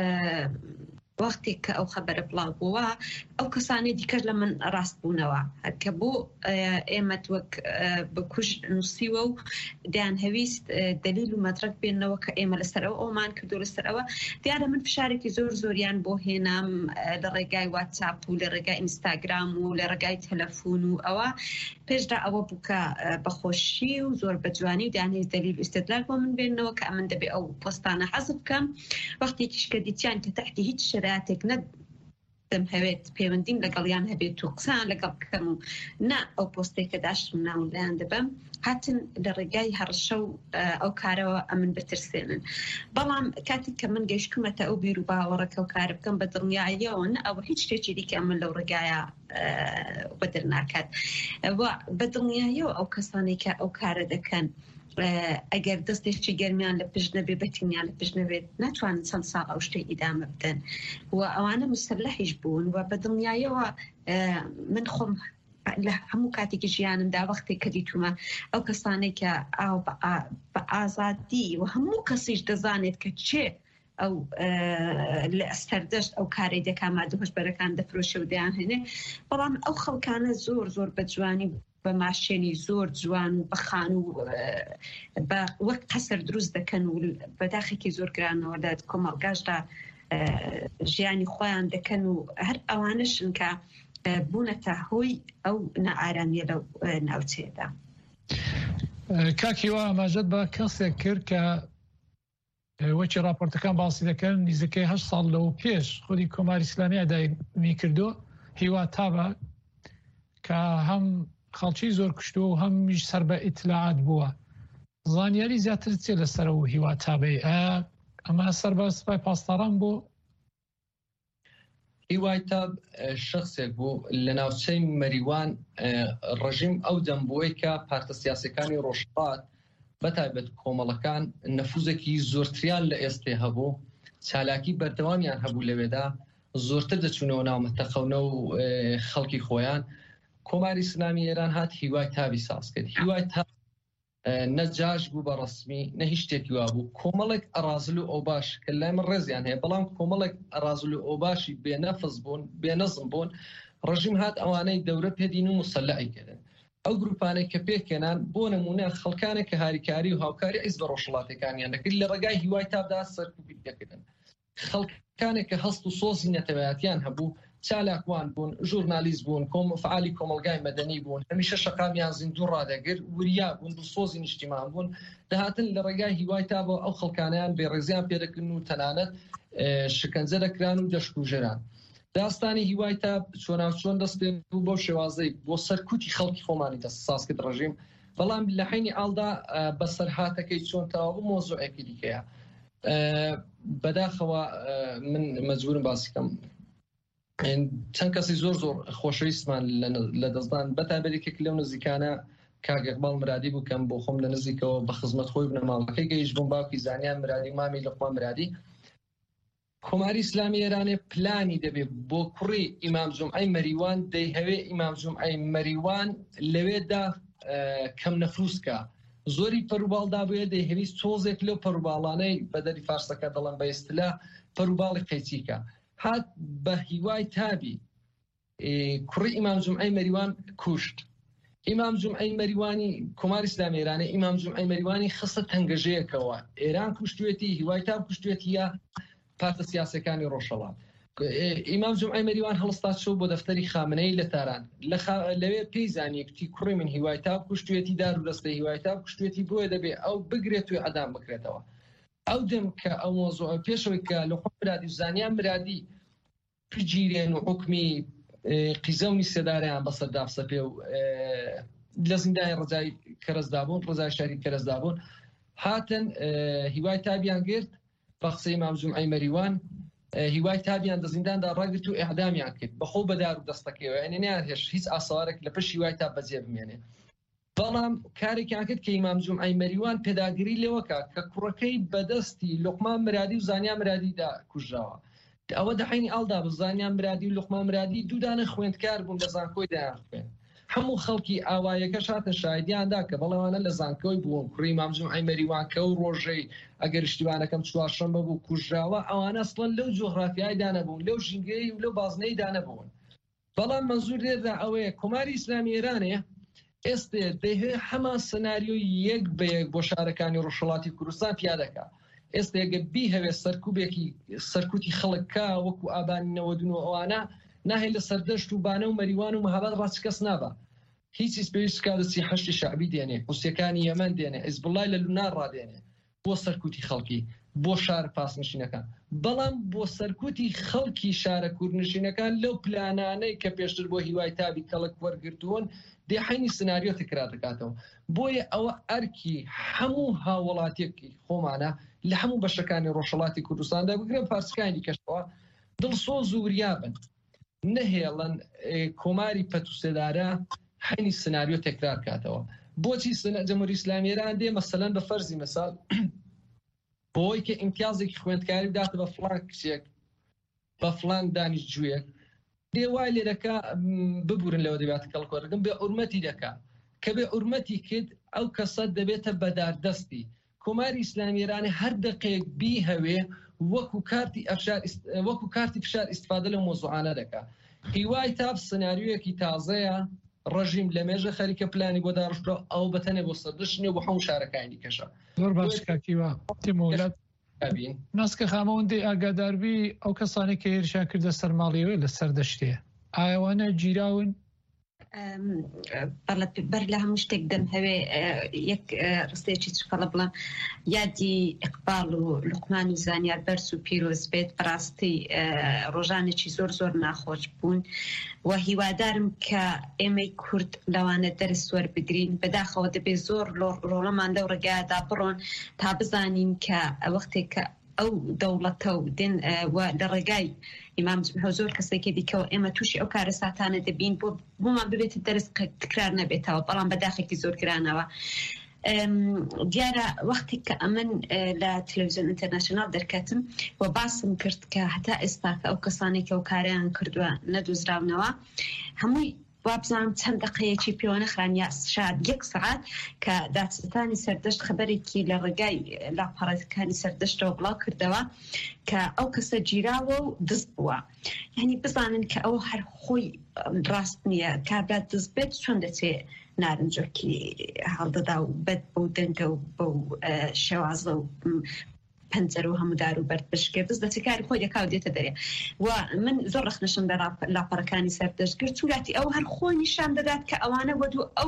وەختێک کە ئەو خەبەرە بڵاو بووە ئەو کەسانی دیکەش لە من ڕاست بوونەوە کە بۆ ئێمە وەک بکوژ نووسیوە و دەیان هەویست دلیل و مەدرەک بێنەوە کە ئێمە لەسەرەوە ئەومان کردو لەسەرەوە دیارە من فشارێکی زۆر زۆریان بۆ هێنام لە ڕێگای واتساپ و لە ڕێگای ئینستاگرام و لە ڕێگای تەلەفۆن و ئەوە پێشدا ئەوە بووکە بەخۆشی و زۆر بەجوانی و دانێت دلیل ئیستدلال بۆ من بێنەوە کە ئەمن دەبێ ئەو پۆستانە حەزف بکەم وەختێکیش کە دیتیان کە تحتی هیچ شرایطێک نەدەم هەوێت پەیوەندیم لەگەڵیان هەبێت و قسان لەگەڵ بکەم و نا ئەو پۆستێکە داشتم ناو لایان دەبم هاتن لە ڕێگای هەڕشە و ئەو کارەوە ئەمن بترسێنن بەڵام کاتێک کە من گەیشتمەتە ئەو بیر و باوەڕەکە و کارە بکەم بە دڵنیاییەوە ئەوە هیچ شتێکی دیکە من لەو ڕێگایە بەدر ناکات بە دڵنیاییەوە ئەو کەسانی کە ئەو کارە دەکەن ئەگەر دەستێکی گەرمیان لە پشت نەبێ بەتیمیان لە پشت نەبێت ناتوانن چەند ساڵ ئەو شتەی ئیدامە بدەن و ئەوانە مستەلەحیش بوون و بە دڵنیاییەوە من خۆم لە هەموو کاتێکی ژیانمدا وەختێک کە دیتومە ئەو کەسانێک کە ئاو بە ئازادی و هەموو کەسیش دەزانێت کە چێ ئەو لە سەردەشت ئەو کاری دەکا مادەهۆشبەرەکان دەفرۆشە و دەیان هێنێ بەڵام ئەو خەڵکانە زۆر زۆر بە جوانی بە ماشێنی زۆر جوان و بەخان و بە وەک قەسەر دروست دەکەن و بەداخێکی زۆر گرانەوە لە کۆمەڵگاشدا ژیانی خۆیان دەکەن و هەر ئەوانشن کە بوونەتە هۆی ئەو نەئارامیە لەو ناوچەیەدا. کاکیوە ئاماژەت بە کەسێک کرد کە وەکی راپۆرتەکان باسی دەکەن نزیکەی هەشت ساڵ لەو پێش خودی کۆماری ئیسلامی ئەدایمی کردو هیوا تابە کە هەم خەڵکی زۆر کشتو و هەمیش سەر بە ئیتلاعات بووە زانیاری زیاتر چێ لەسەر و هیوا تابەی ئەمە سەر بە سوپای پاسداران بۆ هیوای تاب شخصێک بوو لە ناوچەی مەریوان ڕژیم ئەو دەمبووەی کە پارتە سیاسەکانی ڕۆژهەڵات بەتایبەت کۆمەڵەکان نەفوزێکی زۆرتریان لە ئێستێ هەبوو چالاکی بەردەوامیان هەبوو لەوێدا زۆرتر دەچوونەوە ناو مەتەقەونە و خەڵکی خۆیان کۆماری ئیسلامی ئێران هات هیوای تابی ساز کرد هیوای تاب نەجاش بوو بە ڕسمی نە هیچ شتێکی وا بوو کۆمەڵێک ئەرازل و ئەوباش کە لای من ڕێزیان هەیە بەڵام کۆمەڵێک ئەرازل و ئەوباشی بێنەفز بوون بێنەزم بوون ڕژیم هات ئەوانەی دەورە پێدین و مسەلعی کردن ئەو گروپانێک کە پێکێنان بۆ نمونە خەڵکانێک کە هاریکاری و هاوکاری عیز بە ڕۆژهەڵاتەکانیان دەکرد لە ڕێگای هیوای تابدا سەرکوبی دەکردن خەڵکانێک کە هەست و سۆزی نەتەوەیەتیان هەبوو چالاکوان بوون ژورنالیست بوون کۆم فعالی کۆمەلگای مەدەنی بوون هەمیشە شەقامیان زیندوو ڕادەگر وریا بوون دڵسۆزی نیشتیمان بوون دەهاتن لە ڕێگای هیوای تابە ئەو خەڵکانیان بێڕێزیان پێدەکردن و تەنانەت شکنجە دەکران و دەشکوژێران داستانی هیوای تاب چۆناوچۆن دەست پێ بوو بۆ شێوازەی بۆ سەرکوتی خەڵکی خۆمانی دەست ساز کرد ڕژیم بەڵام لە حینی ئاڵدا بەسەرهاتەکەی چۆن تەواو مۆزوعێکی دیکەیە بەداخەوە من مەجبورم باسیکەم چەند کەسی زۆر زۆر خۆشەویستمان لە دەستدان بەتابەتێکێک لەو نزیکانە کاگەقباڵ مرادی بووکەم بۆ خۆم لە نزیکەوە بە خزمەت خۆی بنەماڵەکەی گەیشت بووم باوکی زانیان مرادی مامی لەخوا مرادی کۆماری ئیسلامی ئێرانێ پلانی دەبێت بۆ کوڕی ئیمام جومعەی مەریوان دەیهەوێ ئیمام جومعەی مەریوان لەوێدا کەم نەفروسکە زۆری پەروباڵدا بووە دەیهەویست تۆزێک لەو پەروباڵانەی بەدەری فارسەکە دەڵێن بە ئیستیلا پەروباڵی قەیچیکە هات بە هیوای تابی کوڕی ئیمام جومعەی مەریوان کوشت ئیمام جومعەی مەریوانی کۆماری ئیسلامی ئێرانە ئیمام جومعەی مەریوانی خستە تەنگەژەیەکەوە ئێران کوشتوێتی هیوای تاب کوشتوێتی یا پارتە سیاسەکانی ڕۆژهەڵات ئیمام جومعەی مەریوان هەڵستا چوو بۆ دەفتەری خامنەی لە تاران لەوێ پێی زانیەکتی کوڕی من هیوای تاب کوشتوێتی دار و دەستەی هیوای تاب کوشتوێتی بۆیە دەبێت ئەو بگرێت و ئەدام بکرێتەوە ئەو دەم کە ئەو مۆزوع پێشەوەی کە لە خۆ مرادی و زانیان مرادی پجیرێن و حکمی قیزەونی سێداریان بەسەر دافسە پێ و لە زیندانی ڕزای کەرەزدابوون ڕزای شاری کەرەزدابوون هاتن هیوای تابیان گرت بە قسەی ئیمام جومعەی مەریوان هیوای تابیان دە زینداندا ڕاگرت و ئیعدامیان کرد بەخۆ بەدار و دەستەکەوە یعنی نەیان هێش هیچ ئاسوارێک لە پشت هیوای تاب بەجێ بمێنێ بەڵام کارێکیان کرد کە ئیمام جومعەی مەریوان پێداگیری لێوەکە کە کوڕەکەی بەدەستی لوقمان مرادی و زانیان مرادیدا کوژراوە ئەوە دەحینی ئەڵدا بە زانیان مرادی و لوقمان مرادی دوودانە خوێندکار بوون لە زانکۆی دایان خوێن هەموو خەڵکی ئاوایەکە شاتە شایدیاندا کە بەڵێوانە لە زانکۆی بووم کوڕی مامزوم ئەیمەریوانکە و ڕۆژەی ئەگەر شتیوانەکەم چوارشەممە بوو کوژراوە ئەوانە ئەسڵەن لەو جۆغرافیای دانەبوون لەو ژینگەی و لەو بازنەی دانەبوون. بەڵام مەنزور لێردا ئەوەیە کۆماری ئیسلامی ئێرانێ ئێستا دەیهێ هەمان سناریۆی یەک بە یەک بۆ شارەکانی ڕۆژهەڵاتی کوردستان پیادەکە. ئێستا ئەگە بی هەوێ سەرکوبێکی سەرکوتی خەڵکا وەکو ئابانی نەوەدون و ئەوانە ناهێ لە سەردەشت و بانە و مەریوان و مەهاباد ڕاست کەس نابە. هیچی پێویست کادەچی هەشتی شعبی دێنێ حوسەکانی یەمەن دێنێ حیزبوڵای لە لوبنان ڕادێنێ بۆ سەرکوتی خەڵکی بۆ شار پاسنشینەکان. بەڵام بۆ سەرکوتی خەڵکی شارە کوردنشینەکان لەو پلانانەی کە پێشتر بۆ هیوای تابی کەڵک وەرگرتوون دێحینی سناریۆ تکرار دەکاتەوە. بۆیە ئەوە ئەرکی هەموو هاوڵاتیەکی خۆمانە لە هەموو بەشەکانی ڕۆژهەڵاتی کوردستاندا بگرن پارچەکانی کەشەوە دڵسۆز و وریابن نەهێڵن کۆماری پەتوسێدارە حینی سناریۆ تکرار کاتەوە. بۆچی جەمهوری ئیسلامی ئێران دێ مەسەلەن بە فەرزی مەساڵ بۆی کە ئیمتیازێکی خوێندکاری بداتە بە فڵان کچێک بە فڵان دانیشتجوویەک دێ وای لێ دەکا ببورن لەوە دەبێت کەڵکۆڕگەم بێ ئورمەتی دەکا کە بێ ئورمەتی کرد ئەو کەسە دەبێتە بەداردەستی. کۆماری ئیسلامی ئێرانی هەر دقەیەک بی هەوێ وەکو کارتی ئەفشار وەکو کارتی فشار ئیستفادە لە مۆزوعانە دەکا. هیوای تاپ سناریۆیەکی تازەیە ڕژیم لە مێژە خەریکە پلانی بۆ داڕشتەوە ئەو بەتەنێ بۆ سەردەشتنی بۆ هەموو شارەکانی کەشە. زۆر باشکاکیوە تیمۆلات ناسکە خامەوەندی ئاگاداربی ئەو کەسانی کە هێرشیان کردە سەرماڵیەوەی لە سەردەشتێ ئایوانە گیراون بەر لە هەموو شتێک دەم هەوێ یەک ڕستێکی چقەڵە بڵم یادی ئیقبال و لوقمان و زانیار بەرز و پیرۆز بێت بەڕاستی ڕۆژانێکی زۆر زۆر ناخۆش بوون و هیوادارم کە ئێمەی کورد لەوانە دەرس وەربگرین بەداخەوە دەبێت زۆر ڕۆڵەمان لەو ڕێگایدا بڕۆن تا بزانین کە وەختێک کە ئەو دەوڵەتە و دێن لە ڕێگای ئیمام زۆر کەسێکی دیکەەوە ئێمە تووشی ئەو کارە ساتانە دەبین بۆ بۆمان ببێت دەرس تکرار نەبێتەوە بەڵام بەداخێکی زۆر گرانەوە. دیارە وەختی کە ئەمن لە تەلەڤیزیۆن ئینتەرناشنال دەرکەتم و باسم کرد کە هەتا ئێستا کە ئەو کەسانێک ئەو کاریان کردووە نەدۆزراونەوە هەمووی وابزانم چەند دقەیەکی پێوە نەخرانیا شاد یەک سعات کە دادستانی سەردەشت خەبەرێکی لە ڕێگای لاپەڕەکانی سەردەشتەوە بڵاو کردەوە کە ئەو کەسە گیراوە و دزت بووە. یعنی بزانن کە ئەو هەر خۆی ڕاست نییە کابرات دزت بێت چۆن دەچێت نارنجۆکی هەڵدەدا و بەد بەو دەنگە و بەو شێوازە و پەنجەر و هەموودار و بەرد بشکێ دەست دەچکاری خۆی دەکاو دێتە دەرێ و من زۆر ڕخنشم بە لاپەڕەکانی سەردەشت کرد چولاتی ئەو هەر خۆی نیشان دەدات کە ئەوانە وەدو ئەو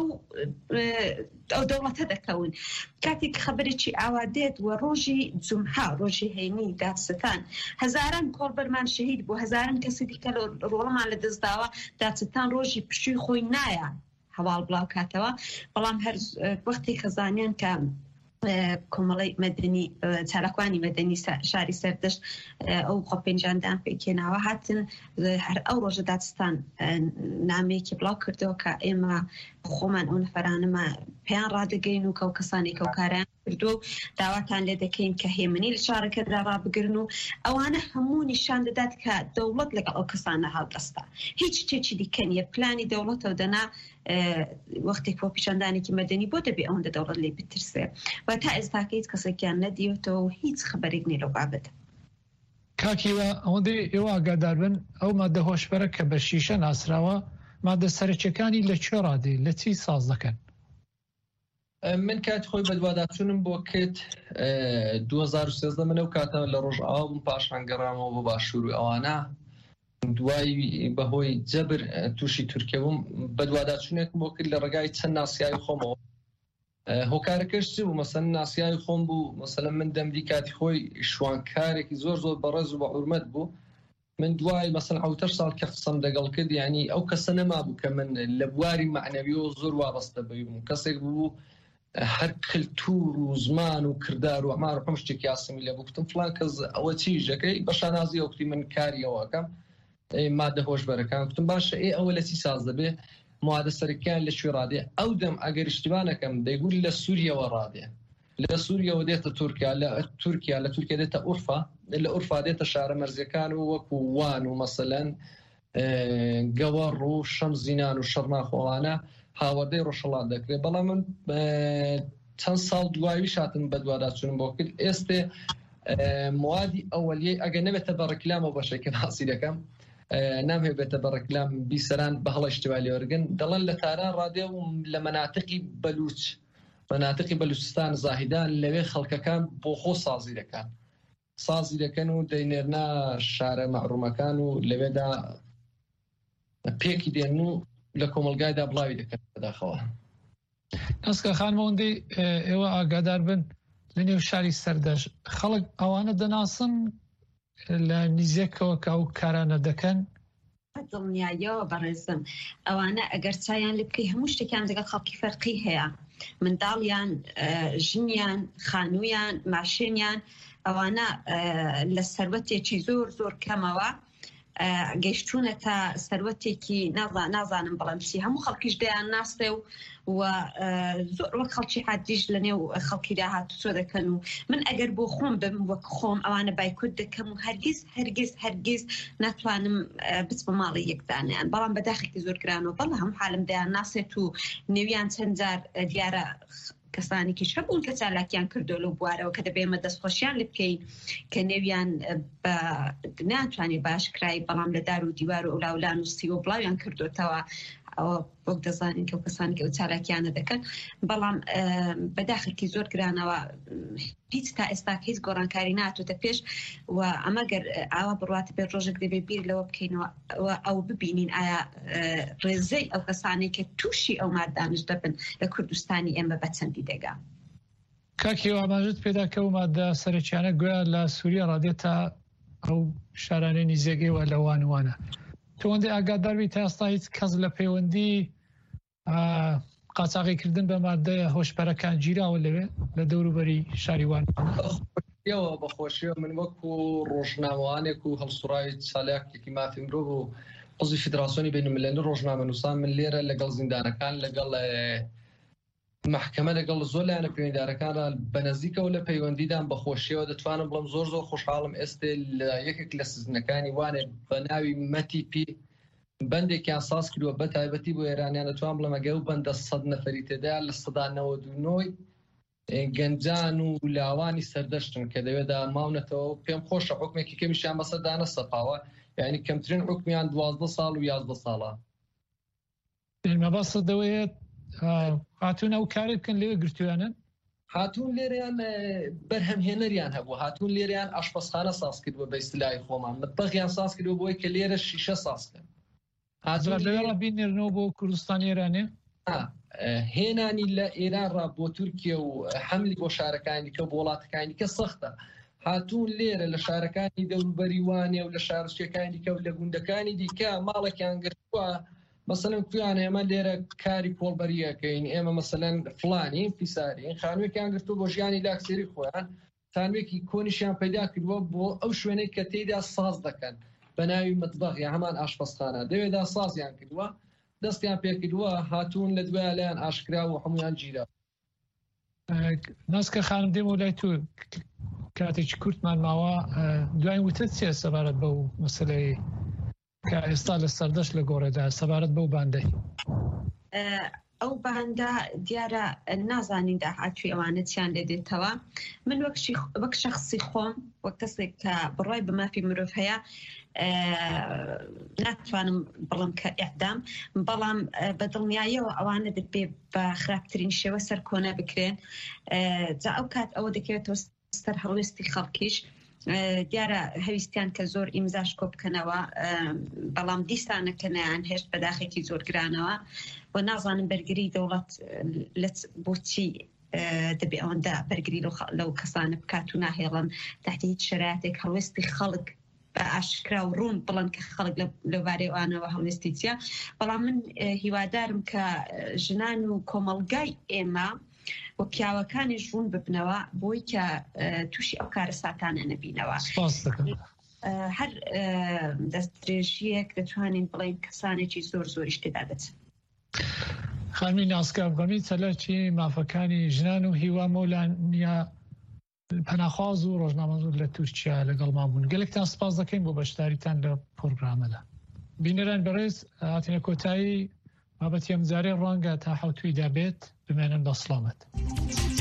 ئەو دەوڵەتە دەکەون کاتێک خەبەرێکی ئاوا دێت و ڕۆژی جومعە ڕۆژی هەینی دادستان هەزاران کۆڵبەرمان شەهید بوو هەزاران کەسی دیکە ڕۆڵەمان لە دەستداوە دادستان ڕۆژی پشووی خۆی نایە هەواڵ بڵاو کاتەوە بەڵام هەر وەختی خەزانیان کە کۆمەڵی مەدەنی چالاکوانی مەدەنی شاری سەردەشت ئەو خۆ پێنجاندان پێکێناوە هاتن هەر ئەو ڕۆژە دادستان نامەیەکی بڵاو کردەوە کە ئێمە خۆمان ئەو نەفەرانەمە پێیان ڕادەگەین و کەو کەسانی کەوکاریان کردو و داواتان لێ دەکەین کە هێمنی لە شارەکەدا ڕابگرن و ئەوانە هەموو نیشان دەدات کە دەوڵەت لەگەڵ ئەو کەسانە هەڵدەستا هیچ شتێکی دیکە نیە پلانی دەوڵەتەوە دەنا وەختێک بۆ پیشاندانێکی مەدەنی بۆ دەبێ ئەوەندە دەوڵەت لێ بترسێ و تا ئێستاکە هیچ کەسێکیان نەدیوتەوە و هیچ خەبەرێک نیە لەو بابەتە. کاکیوە ئەوەندەی ئێوە ئاگادار بن ئەو مادە هۆشبەرە کە بە شیشە ناسراوە مادە سەرچەکانی لە کوێ ڕادێ لە چی ساز دەکەن؟ من کات خۆی بەدواداچوونم بۆ کرد دوو هەزار و سێزدە من ئەو کاتە لە ڕۆژئاوا بووم پاشان گەڕامەوە بۆ باشوور و ئەوانە دوای بەهۆی جەبر تووشی تورکیە بووم بەدواداچوونێکم بۆ کرد لە ڕێگای چەند ناسیایی خۆمەوە هۆکارەکەش چ بوو مەسەن ناسیایی خۆم بوو مەسەلەن من دەمدی کاتی خۆی شوانکارێکی زۆر زۆر بەڕێز و بە حورمەت بوو من دوای مەسەن حوتەر ساڵ کە قسەم دەگەڵ کرد یعنی ئەو کەسە نەما بوو کە من لە بواری معنەویەوە زۆر وابەستە بووی بووم کەسێک بوو هەر کلتور و زمان و کردار و ئەمار هەم شتێکی ئاسمی لێ بوو گوتم فڵان کەس ئەوە چیژەکەی بە شانازی ئەو کوتی من کاریەوەکەم مادە هۆشبەرەکان گوتم باشە ئێ ئەوە لە چی ساز دەبێ موادە سەرەکیان لەکوێ ڕادێ ئەو دەم ئەگەر اشتبانەکەم دەیگوت لە سووریەوە ڕادێ لە سووریەوە دێتە تورکیا لە تورکیا لە تورکیا دێتە ئورفا لە ئورفا دێتە شارە مەرزیەکان و وەکو وان و مەسەلەن گەوەڕ و شەم زینان و شەرماخۆڵانە هاوەردەی ڕۆژهەڵات دەکرێت. بەڵام من چەند ساڵ دواییش هاتم بە دوواداچوونم بۆ کرد. ئێستێ موادی ئەوەلیەی ئەگە نەبێتە بە ڕێکلامەوە بەشێکە باسی دەکەم نامهێ بێتە بە ڕێکلام بیسەران بە هەڵە اشتیبای لێوەرگن دەڵێن لە تاران ڕادێ و لە مەناتقی بەلوچ مەناتقی بەلوچستان زاهیدان لەوێ خەڵکەکان بۆ خۆ سازی دەکەن سازی دەکەن و دەینێرنا شارە مەحرومەکان و لەوێدا پێکی دێن و لە کۆمەلگایدا بڵاوی دەکەن بەداخەوە. ئەسکە خانمەوەندی ئێوە ئاگادار بن لە نێو شاری سەردەش خەڵک ئەوانە دەناسن لە نزیکەوە کە ئەو کارانە دەکەن دڵنیاییەوە بەڕێزم ئەوانە ئەگەر چایان لێ بکەی هەموو شتێکیان لەگەڵ خەڵکی فەرقی هەیە منداڵیان ژنیان خانوویان ماشێنیان ئەوانە لە سەروەتێکی زۆر زۆر کەمەوە گەیشتونە تا سەروەتێکی نازانم بەڵام چی هەموو خەڵکیش دەیان ناستێ و و زۆر وەک خەڵکی عادیش لە نێو خەڵکیدا هاتوچۆ دەکەن و من ئەگەر بۆ خۆم بم وەک خۆم ئەوانە بایکوت دەکەم و هەرگیز هەرگیز هەرگیز ناتوانم بچ بە ماڵی یەکدانیان بەڵام بەداخێکی زۆر گرانەوە بەڵام هەموو حالم دەیان ناسێت و نێویان چەند جار دیارە کەسانێکی شەبوون کە چالاکیان کردو لەو بوارەوە کە دەبێمە دەستخۆشیان لێ بکەین کە نێویان ناتوانێت باشکرای بەڵام لە دار و دیوار و ئەولاولان و سیوە بڵاویان کردوتەوە ئەوە بۆک دەزانین کە و کەسانی کە و چالاکیانە دەکەن بەڵام بەداخێکی زۆر گرانەوە هیچ تا ئێستا هیچ گۆڕانکاری ناتوتە پێش و ئەمە گەر ئاوا بڕاتە بێت ڕۆژێک دەبێت بیر لەوە بکەینەوە ئەو ببینین ئایا ڕێزەی ئەو کەسانی کە تووشی ئەو مادانش دەبن لە کوردستانی ئێمە بەچەندی دەگا. کاکیەوە ئاماژت پێدا کە و مادە سەرچیانە گویا لە سووریا ڕادێتە ئەو شارانەی نزیێگەیەوە لەوان وانە. تۆندی ئاگاداربی تا ئێستا هیچ کەس لە پەیوەندی قاچاقیکردن بە مادەیە هۆشبەرەکان گیراوە لەوێ لە دەوروبەری شاریوان ەوە بەخۆشیەوە من وەکو ڕۆژنامەوانێک و هەڵسوڕای چالاکێکی مافی مرۆڤ و قزی فیدراسیۆنی بینالمللی ڕۆژنامە نووسان من لێرە لەگەڵ زیندانەکان لەگەڵ محکەمە لەگەڵ زۆر لایەنە پەیوەندیدارەکانە بەنزیکەوە لە پەیوەندیدان بەخۆشیەوە دەتوانم بڵم زۆر زۆر خۆشحاڵم ئێستێ لە یەکێک لە سزنەکانی وانێ بە ناوی مەتی پی بەندێکیان ساز کردووە بە تایبەتی بۆ ئێرانیان دەتوان بڵم ئەگە و بەندە سەد نەفەری تێدا لە سەدا نەوەد و نۆی گەنجان و لاوانی سەردەشتن کە دەوێدا ماونەتەوە پێم خۆشە حکمێکی کەمیشیان بەسەردانە سەپاوە یعنی کەمترین حکمیان دوازدە ساڵ و یازدە ساڵە مەبەستە دەوێت هاتوون ئەو کارێک بکەن لێوە گرتویانن هاتوون لێریان بەرهەمهێنەریان هەبوو هاتوون لێریان ئاشپەسخانە ساز کردووە بە ئیستیلای خۆمان متبەغیان ساز کردووە بۆی کە لێرە شیشە سازکەن لەوێڵە بینێرنەوە بۆ کوردستان ئێرانێ هێنانی لە ئێران ڕا بۆ تورکیا و حملی بۆ شارەکانی کە بۆ وڵاتەکانی کە سەختە هاتوون لێرە لە شارەکانی دەوروبەری وانێ و لە شارچێکانی دیکە و لە گوندەکانی دیکە ماڵێکیان گرتووە مثلا کویان ئێمە لێرە کاری کۆڵبەریەکەین ئێمە مثلەن فلانی فیسارین خانوویەکیان گرتووە بۆ ژیانی لاکسێری خۆیان خانوویەکی کۆنیشیان پەیدا کردووە بۆ ئەو شوێنەی کە تێیدا ساز دەکەن بە ناوی متبەغی هەمان ئاشپەسخانە دەوێدا سازیان کردووە دەستیان پێکردووە هاتوون لە دوای لایەن ئاشکرا و هەمویان گیرا. ناسکە خانم دێم و لای تو کاتێکی کورتمان ماوە دوای وتت چێ سەبارەت بەو مەسەلەی کە ئێستا لە سەردەش لە گۆڕێدا سەبارەت بەو باندەی ئەو باندا دیارە نازانین داهاتوی ئەوانە چیان لێ دێتەوە من وەک شەخصی خۆم وەک کەسێک کە بڕای بە مافی مرۆڤ هەیە ناتوانم بڵم کە ئێعدام بەڵام بە دڵنیاییەوە ئەوانە دەبێ بە خراپترین شێوە سەر کۆنە بکرێن جا ئەو کات ئەوە دەکەوێتەوە سەر هەڵوێستی خەڵکیش دیارە هەویستیان کە زۆر ئیمزاش کۆ بکەنەوە بەڵام دیسانەکە نیان هێشت بەداخێکی زۆر گرانەوە بۆ نازانم بەرگری دەوڵەت بۆچی دەبێ ئەوەندا بەرگری لەو کەسانە بکات و ناهێڵن تحتی هیچ شرایەتێک هەڵوێستی خەڵک بە ئاشکرا و ڕوون بڵند کە خەڵک لەوارەوانەوە هەڵوێستی چیە بەڵام من هیوادارم کە ژنان و کۆمەڵگای ئێمە و پیاوەکانی ژوون ببنەوە بۆی کە تووشی ئەو کارە ساتانە نەبینەوە هەر دەستدرێژیەک دەتوانین بڵین کەسانێکی زۆر زۆریش تێدا دەچن. خانمی ناسکافگەمی چەلەرکی مافەکانی ژنان و هیوا مۆلانیا پەناخواز و ڕۆژنامە زۆر لە تورکیا لەگەڵمان بوون گەلێکتان سپاس دەکەین بۆ بەشداریتان لە پرۆگرامەدا. بینەران بەڕێز هاتینە کۆتایی بابەتی ئەم جارەی ڕەنگە تا حەوتوی دابێت بمێنن بە سڵامەت.